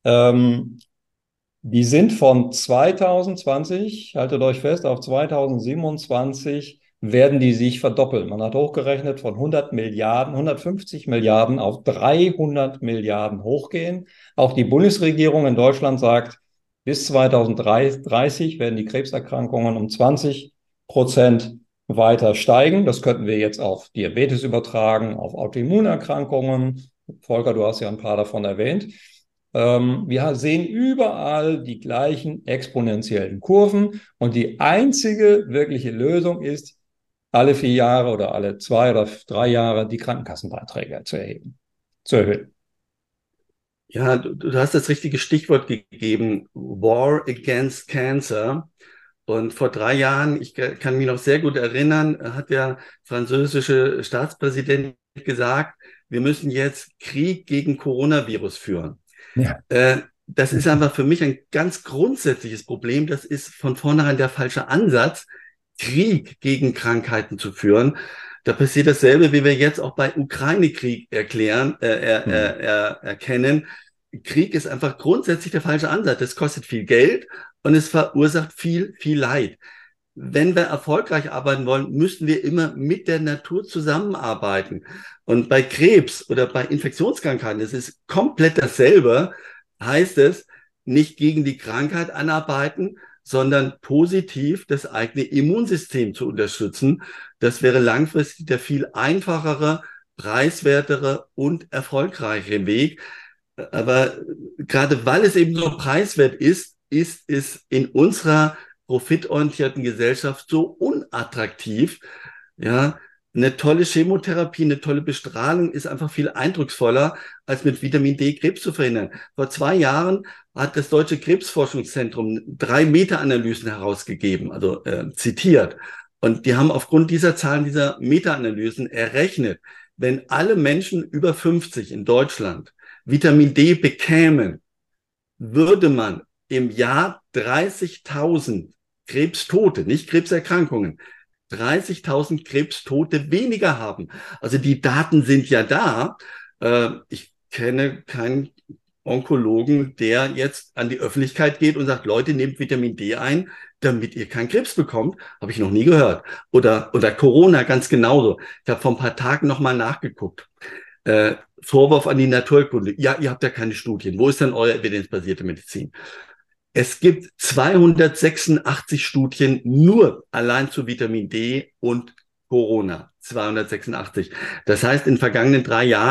Die sind von 2020, haltet euch fest, auf 2027 werden die sich verdoppeln. Man hat hochgerechnet von 150 Milliarden auf 300 Milliarden hochgehen. Auch die Bundesregierung in Deutschland sagt, bis 2030 werden die Krebserkrankungen um 20% weiter steigen. Das könnten wir jetzt auf Diabetes übertragen, auf Autoimmunerkrankungen. Volker, du hast ja ein paar davon erwähnt. Wir sehen überall die gleichen exponentiellen Kurven und die einzige wirkliche Lösung ist, alle 4 Jahre oder alle 2 oder 3 Jahre die Krankenkassenbeiträge zu erhöhen. Ja, du hast das richtige Stichwort gegeben, War Against Cancer. Und vor 3 Jahren, ich kann mich noch sehr gut erinnern, hat der französische Staatspräsident gesagt, wir müssen jetzt Krieg gegen Coronavirus führen. Ja. Das ist einfach für mich ein ganz grundsätzliches Problem. Das ist von vornherein der falsche Ansatz, Krieg gegen Krankheiten zu führen. Da passiert dasselbe, wie wir jetzt auch bei Ukraine-Krieg erkennen. Krieg ist einfach grundsätzlich der falsche Ansatz. Es kostet viel Geld und es verursacht viel, viel Leid. Wenn wir erfolgreich arbeiten wollen, müssen wir immer mit der Natur zusammenarbeiten. Und bei Krebs oder bei Infektionskrankheiten, das ist komplett dasselbe, heißt es, nicht gegen die Krankheit anarbeiten, sondern positiv das eigene Immunsystem zu unterstützen. Das wäre langfristig der viel einfachere, preiswertere und erfolgreichere Weg. Aber gerade weil es eben so preiswert ist, ist es in unserer profitorientierten Gesellschaft so unattraktiv. Ja, eine tolle Chemotherapie, eine tolle Bestrahlung ist einfach viel eindrucksvoller, als mit Vitamin D Krebs zu verhindern. Vor 2 Jahren hat das Deutsche Krebsforschungszentrum 3 Meta-Analysen herausgegeben, also zitiert. Und die haben aufgrund dieser Zahlen, dieser Meta-Analysen errechnet, wenn alle Menschen über 50 in Deutschland Vitamin D bekämen, würde man im Jahr 30.000 Krebstote, nicht Krebserkrankungen, 30.000 Krebstote weniger haben. Also die Daten sind ja da. Ich kenne keinen Onkologen, der jetzt an die Öffentlichkeit geht und sagt, Leute, nehmt Vitamin D ein, damit ihr keinen Krebs bekommt. Habe ich noch nie gehört. Oder Corona ganz genauso. Ich habe vor ein paar Tagen nochmal nachgeguckt. Vorwurf an die Naturkunde. Ja, ihr habt ja keine Studien. Wo ist denn eure evidenzbasierte Medizin? Es gibt 286 Studien nur allein zu Vitamin D und Corona. 286. Das heißt, in den vergangenen 3 Jahren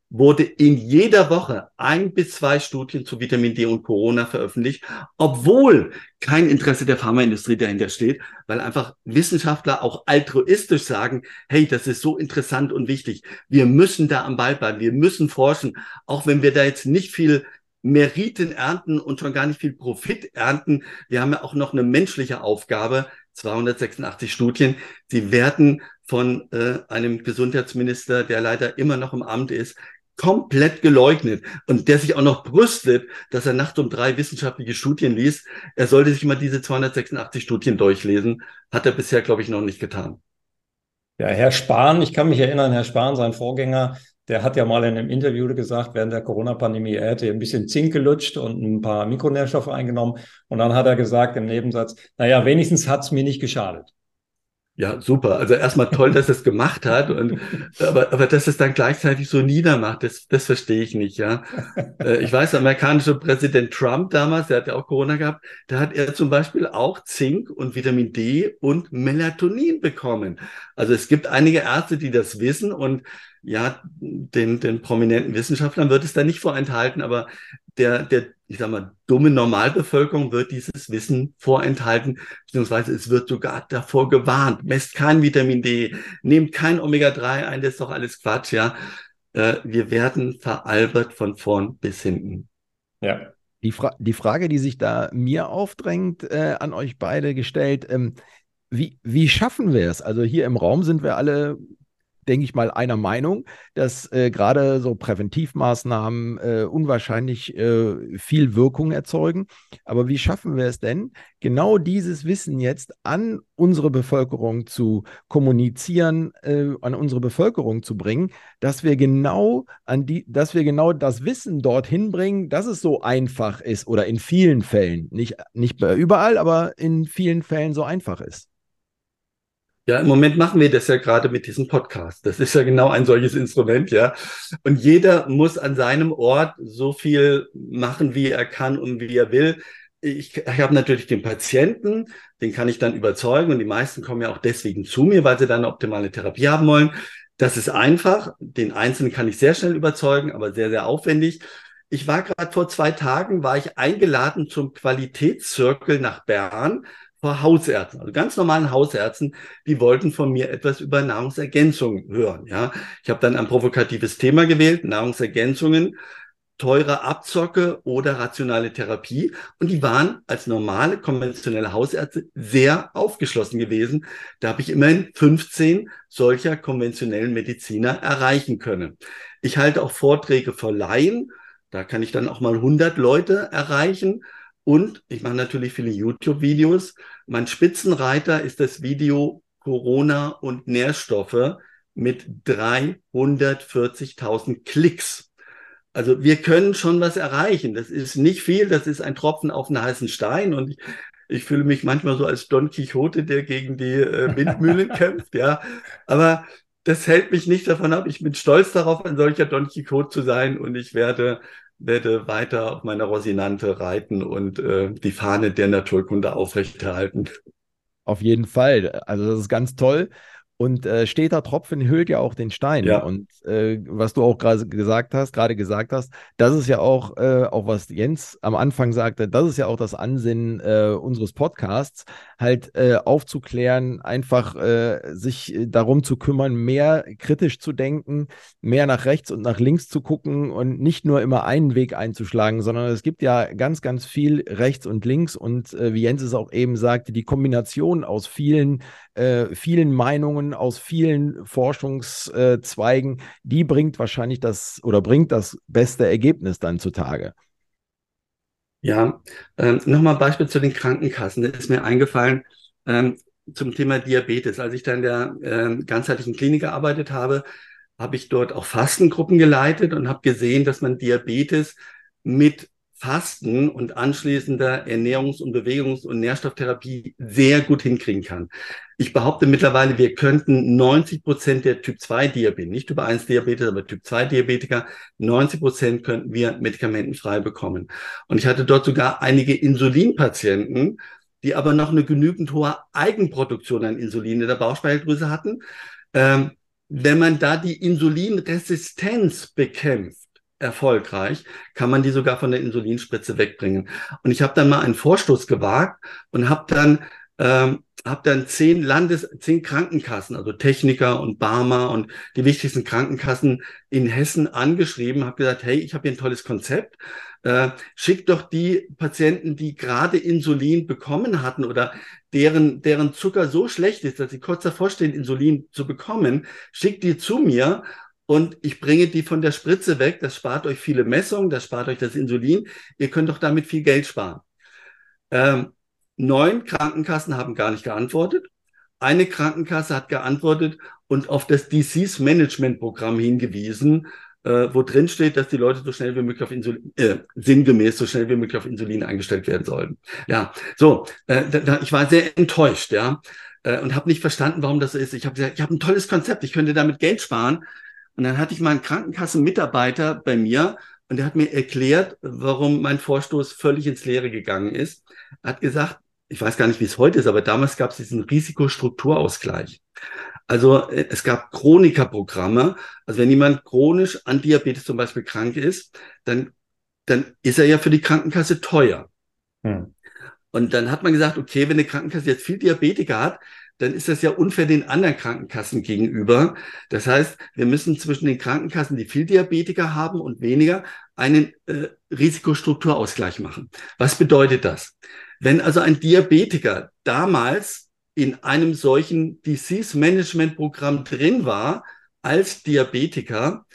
wurde in jeder Woche 1 bis 2 Studien zu Vitamin D und Corona veröffentlicht, obwohl kein Interesse der Pharmaindustrie dahinter steht, weil einfach Wissenschaftler auch altruistisch sagen, hey, das ist so interessant und wichtig. Wir müssen da am Ball bleiben. Wir müssen forschen, auch wenn wir da jetzt nicht viel Meriten ernten und schon gar nicht viel Profit ernten. Wir haben ja auch noch eine menschliche Aufgabe, 286 Studien. Sie werden von einem Gesundheitsminister, der leider immer noch im Amt ist, komplett geleugnet und der sich auch noch brüstet, dass er nachts um 3 wissenschaftliche Studien liest. Er sollte sich mal diese 286 Studien durchlesen. Hat er bisher, glaube ich, noch nicht getan. Ja, Herr Spahn, ich kann mich erinnern, Herr Spahn, sein Vorgänger, der hat ja mal in einem Interview gesagt, während der Corona-Pandemie, er hätte ein bisschen Zink gelutscht und ein paar Mikronährstoffe eingenommen. Und dann hat er gesagt im Nebensatz, naja, wenigstens hat's mir nicht geschadet. Ja, super. Also erstmal toll, dass es gemacht hat, aber dass es dann gleichzeitig so niedermacht, das verstehe ich nicht, ja. Ich weiß, der amerikanische Präsident Trump damals, der hat ja auch Corona gehabt, da hat er zum Beispiel auch Zink und Vitamin D und Melatonin bekommen. Also es gibt einige Ärzte, die das wissen und ja, den prominenten Wissenschaftlern wird es da nicht vorenthalten, aber ich sag mal, dumme Normalbevölkerung wird dieses Wissen vorenthalten, beziehungsweise es wird sogar davor gewarnt. Messt kein Vitamin D, nehmt kein Omega-3 ein, das ist doch alles Quatsch, ja. Wir werden veralbert von vorn bis hinten. Ja. Die Frage, die sich da mir aufdrängt, an euch beide gestellt, wie schaffen wir es? Also hier im Raum sind wir alle, denke ich mal, einer Meinung, dass gerade so Präventivmaßnahmen unwahrscheinlich viel Wirkung erzeugen. Aber wie schaffen wir es denn, genau dieses Wissen jetzt an unsere Bevölkerung zu kommunizieren, an unsere Bevölkerung zu bringen, dass wir genau das Wissen dorthin bringen, dass es so einfach ist oder in vielen Fällen, nicht überall, aber in vielen Fällen so einfach ist? Ja, im Moment machen wir das ja gerade mit diesem Podcast. Das ist ja genau ein solches Instrument, ja. Und jeder muss an seinem Ort so viel machen, wie er kann und wie er will. Ich habe natürlich den Patienten, den kann ich dann überzeugen und die meisten kommen ja auch deswegen zu mir, weil sie dann eine optimale Therapie haben wollen. Das ist einfach. Den Einzelnen kann ich sehr schnell überzeugen, aber sehr, sehr aufwendig. Ich war gerade vor 2 Tagen, war ich eingeladen zum Qualitätszirkel nach Bern vor Hausärzten, also ganz normalen Hausärzten, die wollten von mir etwas über Nahrungsergänzungen hören. Ja, ich habe dann ein provokatives Thema gewählt, Nahrungsergänzungen, teure Abzocke oder rationale Therapie. Und die waren als normale, konventionelle Hausärzte sehr aufgeschlossen gewesen. Da habe ich immerhin 15 solcher konventionellen Mediziner erreichen können. Ich halte auch Vorträge vor Laien. Da kann ich dann auch mal 100 Leute erreichen. Und ich mache natürlich viele YouTube-Videos. Mein Spitzenreiter ist das Video Corona und Nährstoffe mit 340.000 Klicks. Also wir können schon was erreichen. Das ist nicht viel, das ist ein Tropfen auf einen heißen Stein. Und ich fühle mich manchmal so als Don Quixote, der gegen die Windmühlen kämpft. Ja, aber das hält mich nicht davon ab. Ich bin stolz darauf, ein solcher Don Quixote zu sein. Und ich werde weiter auf meiner Rosinante reiten und die Fahne der Naturkunde aufrechterhalten. Auf jeden Fall. Also das ist ganz toll. Und steter Tropfen höhlt ja auch den Stein. Ja. Und was du auch gerade gesagt hast, das ist ja auch was Jens am Anfang sagte, das ist ja auch das Ansinnen unseres Podcasts, halt aufzuklären, einfach sich darum zu kümmern, mehr kritisch zu denken, mehr nach rechts und nach links zu gucken und nicht nur immer einen Weg einzuschlagen, sondern es gibt ja ganz, ganz viel rechts und links und wie Jens es auch eben sagte, die Kombination aus vielen Meinungen, aus vielen Forschungszweigen, die bringt wahrscheinlich das beste Ergebnis dann zutage. Ja, nochmal ein Beispiel zu den Krankenkassen. Da ist mir eingefallen zum Thema Diabetes. Als ich da in der ganzheitlichen Klinik gearbeitet habe, habe ich dort auch Fastengruppen geleitet und habe gesehen, dass man Diabetes mit Fasten und anschließender Ernährungs- und Bewegungs- und Nährstofftherapie sehr gut hinkriegen kann. Ich behaupte mittlerweile, wir könnten 90% der Typ-2-Diabeten, nicht Typ-1-Diabetes, aber Typ-2-Diabetiker, 90% könnten wir medikamentenfrei bekommen. Und ich hatte dort sogar einige Insulinpatienten, die aber noch eine genügend hohe Eigenproduktion an Insulin in der Bauchspeicheldrüse hatten. wenn man da die Insulinresistenz bekämpft, erfolgreich, kann man die sogar von der Insulinspritze wegbringen. Und ich habe dann mal einen Vorstoß gewagt und habe dann 10 Krankenkassen, also Techniker und Barmer und die wichtigsten Krankenkassen in Hessen angeschrieben, habe gesagt, hey, ich habe hier ein tolles Konzept, schickt doch die Patienten, die gerade Insulin bekommen hatten oder deren Zucker so schlecht ist, dass sie kurz davor stehen, Insulin zu bekommen, schickt die zu mir und ich bringe die von der Spritze weg. Das spart euch viele Messungen, das spart euch das Insulin. Ihr könnt doch damit viel Geld sparen. 9 Krankenkassen haben gar nicht geantwortet. Eine Krankenkasse hat geantwortet und auf das Disease Management Programm hingewiesen, wo drin steht, dass die Leute so schnell wie möglich auf Insulin, sinngemäß so schnell wie möglich auf Insulin eingestellt werden sollen. Ja, so, ich war sehr enttäuscht, ja, und habe nicht verstanden, warum das so ist. Ich habe gesagt, ich habe ein tolles Konzept, ich könnte damit Geld sparen. Und dann hatte ich mal einen Krankenkassenmitarbeiter bei mir und der hat mir erklärt, warum mein Vorstoß völlig ins Leere gegangen ist. Er hat gesagt, ich weiß gar nicht, wie es heute ist, aber damals gab es diesen Risikostrukturausgleich. Also es gab Chronikerprogramme. Also wenn jemand chronisch an Diabetes zum Beispiel krank ist, dann ist er ja für die Krankenkasse teuer. Und dann hat man gesagt, okay, wenn eine Krankenkasse jetzt viel Diabetiker hat, dann ist das ja unfair den anderen Krankenkassen gegenüber. Das heißt, wir müssen zwischen den Krankenkassen, die viel Diabetiker haben und weniger, einen Risikostrukturausgleich machen. Was bedeutet das? Wenn also ein Diabetiker damals in einem solchen Disease Management Programm drin war, als Diabetiker,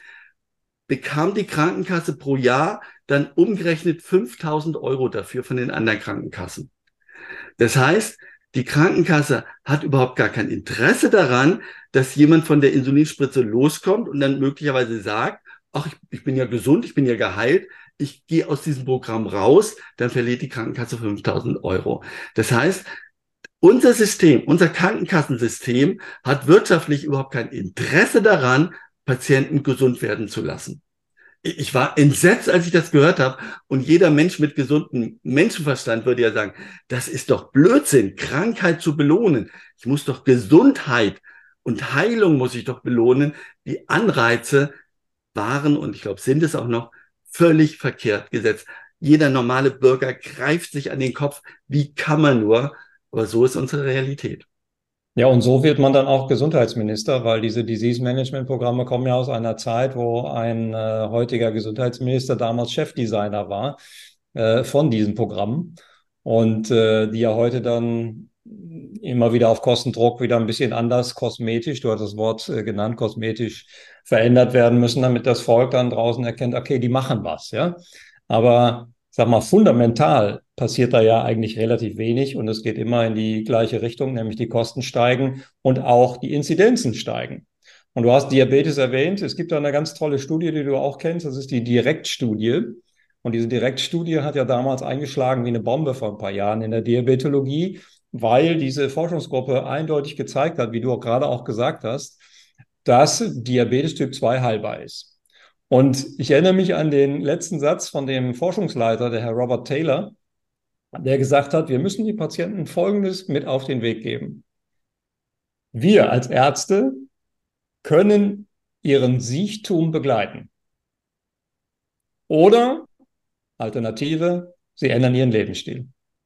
bekam die Krankenkasse pro Jahr dann umgerechnet 5.000 € dafür von den anderen Krankenkassen. Das heißt, die Krankenkasse hat überhaupt gar kein Interesse daran, dass jemand von der Insulinspritze loskommt und dann möglicherweise sagt, ach, ich bin ja gesund, ich bin ja geheilt, ich gehe aus diesem Programm raus, dann verliert die Krankenkasse 5.000 €. Das heißt, unser System, unser Krankenkassensystem hat wirtschaftlich überhaupt kein Interesse daran, Patienten gesund werden zu lassen. Ich war entsetzt, als ich das gehört habe. Und jeder Mensch mit gesundem Menschenverstand würde ja sagen, das ist doch Blödsinn, Krankheit zu belohnen. Ich muss doch Gesundheit und Heilung muss ich doch belohnen. Die Anreize waren, und ich glaube, sind es auch noch, völlig verkehrt gesetzt. Jeder normale Bürger greift sich an den Kopf. Wie kann man nur? Aber so ist unsere Realität. Ja, und so wird man dann auch Gesundheitsminister, weil diese Disease-Management-Programme kommen ja aus einer Zeit, wo ein heutiger Gesundheitsminister damals Chefdesigner war von diesen Programmen und die ja heute dann immer wieder auf Kostendruck wieder ein bisschen anders kosmetisch, du hast das Wort genannt, kosmetisch verändert werden müssen, damit das Volk dann draußen erkennt, okay, die machen was, ja. Aber sag mal, fundamental passiert da ja eigentlich relativ wenig und es geht immer in die gleiche Richtung, nämlich die Kosten steigen und auch die Inzidenzen steigen. Und du hast Diabetes erwähnt. Es gibt da eine ganz tolle Studie, die du auch kennst. Das ist die Direkt-Studie. Und diese Direkt-Studie hat ja damals eingeschlagen wie eine Bombe vor ein paar Jahren in der Diabetologie, weil diese Forschungsgruppe eindeutig gezeigt hat, wie du auch gerade auch gesagt hast, dass Diabetes Typ 2 heilbar ist. Und ich erinnere mich an den letzten Satz von dem Forschungsleiter, der Herr Robert Taylor, der gesagt hat, wir müssen die Patienten Folgendes mit auf den Weg geben. Wir als Ärzte können ihren Siechtum begleiten. Oder, Alternative, sie ändern ihren Lebensstil.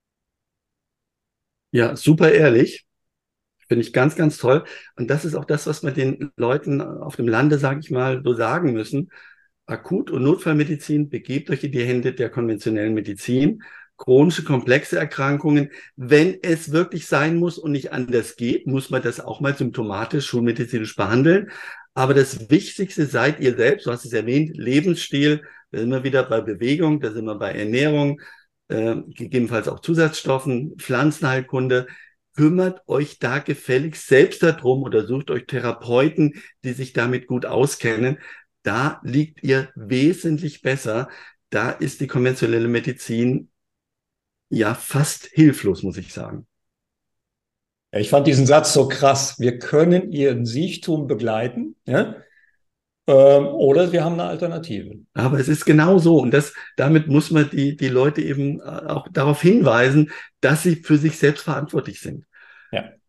Ja, super ehrlich. Finde ich ganz, ganz toll. Und das ist auch das, was wir den Leuten auf dem Lande, sage ich mal, so sagen müssen. Akut- und Notfallmedizin, begebt euch in die Hände der konventionellen Medizin. Chronische, komplexe Erkrankungen, wenn es wirklich sein muss und nicht anders geht, muss man das auch mal symptomatisch, schulmedizinisch behandeln. Aber das Wichtigste seid ihr selbst, du hast es erwähnt, Lebensstil, da sind wir wieder bei Bewegung, da sind wir bei Ernährung, gegebenenfalls auch Zusatzstoffen, Pflanzenheilkunde. Kümmert euch da gefälligst selbst darum oder sucht euch Therapeuten, die sich damit gut auskennen. Da liegt ihr wesentlich besser. Da ist die konventionelle Medizin ja fast hilflos, muss ich sagen. Ja, ich fand diesen Satz so krass. Wir können ihren Siechtum begleiten, ja? Oder wir haben eine Alternative. Aber es ist genau so. Und damit muss man die Leute eben auch darauf hinweisen, dass sie für sich selbst verantwortlich sind. Ja.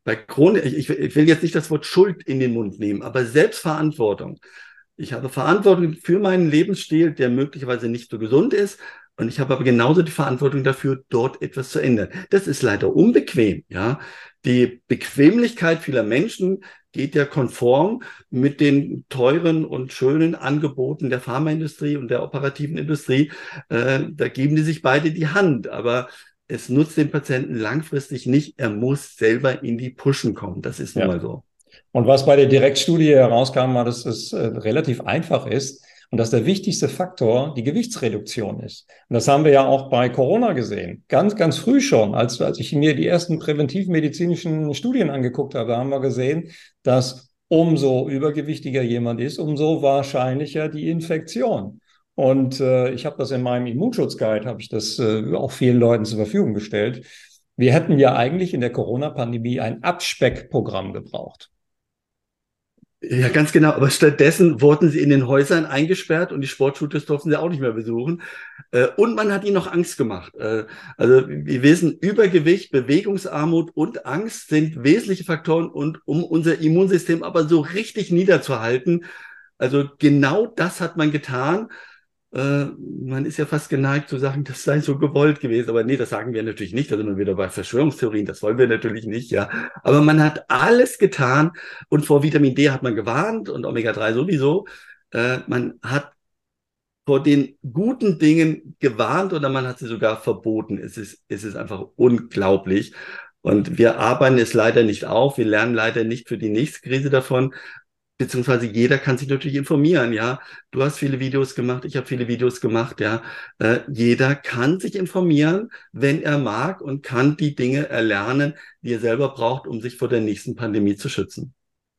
ich will jetzt nicht das Wort Schuld in den Mund nehmen, aber Selbstverantwortung. Ich habe Verantwortung für meinen Lebensstil, der möglicherweise nicht so gesund ist. Und ich habe aber genauso die Verantwortung dafür, dort etwas zu ändern. Das ist leider unbequem, ja. Die Bequemlichkeit vieler Menschen geht ja konform mit den teuren und schönen Angeboten der Pharmaindustrie und der operativen Industrie. Da geben die sich beide die Hand, aber es nutzt den Patienten langfristig nicht. Er muss selber in die Pushen kommen. Das ist nun mal so. Und was bei der Direktstudie herauskam, war, dass es relativ einfach ist und dass der wichtigste Faktor die Gewichtsreduktion ist. Und das haben wir ja auch bei Corona gesehen. Ganz, ganz früh schon, als ich mir die ersten präventivmedizinischen Studien angeguckt habe, haben wir gesehen, dass umso übergewichtiger jemand ist, umso wahrscheinlicher die Infektion. Und ich habe das in meinem Immunschutzguide, habe ich das auch vielen Leuten zur Verfügung gestellt. Wir hätten ja eigentlich in der Corona-Pandemie ein Abspeckprogramm gebraucht. Ja, ganz genau. Aber stattdessen wurden sie in den Häusern eingesperrt und die Sportstudios durften sie auch nicht mehr besuchen. Und man hat ihnen noch Angst gemacht. Also wir wissen, Übergewicht, Bewegungsarmut und Angst sind wesentliche Faktoren, und um unser Immunsystem aber so richtig niederzuhalten. Also genau das hat man getan. Man ist ja fast geneigt zu sagen, das sei so gewollt gewesen. Aber nee, das sagen wir natürlich nicht. Da sind wir wieder bei Verschwörungstheorien. Das wollen wir natürlich nicht, ja. Aber man hat alles getan, und vor Vitamin D hat man gewarnt und Omega-3 sowieso. Man hat vor den guten Dingen gewarnt oder man hat sie sogar verboten. Es ist einfach unglaublich. Und wir arbeiten es leider nicht auf. Wir lernen leider nicht für die nächste Krise davon. Beziehungsweise jeder kann sich natürlich informieren, ja. Du hast viele Videos gemacht, ich habe viele Videos gemacht, ja. Jeder kann sich informieren, wenn er mag, und kann die Dinge erlernen, die er selber braucht, um sich vor der nächsten Pandemie zu schützen.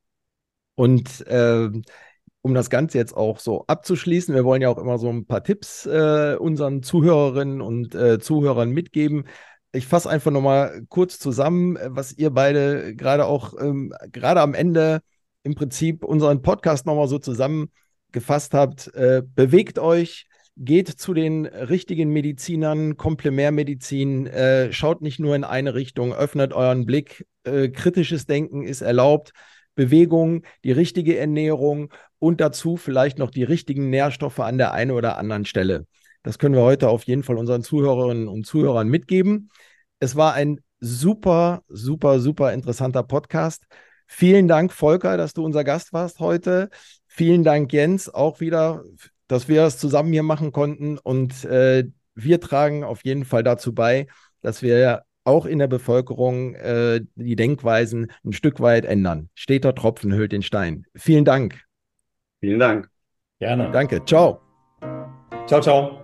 Und um das Ganze jetzt auch so abzuschließen, wir wollen ja auch immer so ein paar Tipps unseren Zuhörerinnen und Zuhörern mitgeben. Ich fasse einfach nochmal kurz zusammen, was ihr beide gerade auch gerade am Ende im Prinzip unseren Podcast nochmal so zusammengefasst habt. Bewegt euch, geht zu den richtigen Medizinern, Komplementärmedizin, schaut nicht nur in eine Richtung, öffnet euren Blick, kritisches Denken ist erlaubt, Bewegung, die richtige Ernährung und dazu vielleicht noch die richtigen Nährstoffe an der einen oder anderen Stelle. Das können wir heute auf jeden Fall unseren Zuhörerinnen und Zuhörern mitgeben. Es war ein super, super, super interessanter Podcast. Vielen Dank, Volker, dass du unser Gast warst heute. Vielen Dank, Jens, auch wieder, dass wir das zusammen hier machen konnten. Und wir tragen auf jeden Fall dazu bei, dass wir auch in der Bevölkerung die Denkweisen ein Stück weit ändern. Steter Tropfen höhlt den Stein. Vielen Dank. Vielen Dank. Gerne. Danke. Ciao. Ciao, ciao.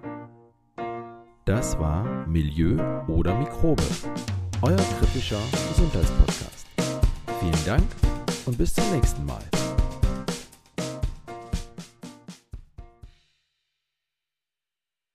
Das war Milieu oder Mikrobe, euer kritischer Gesundheitspodcast. Vielen Dank und bis zum nächsten Mal.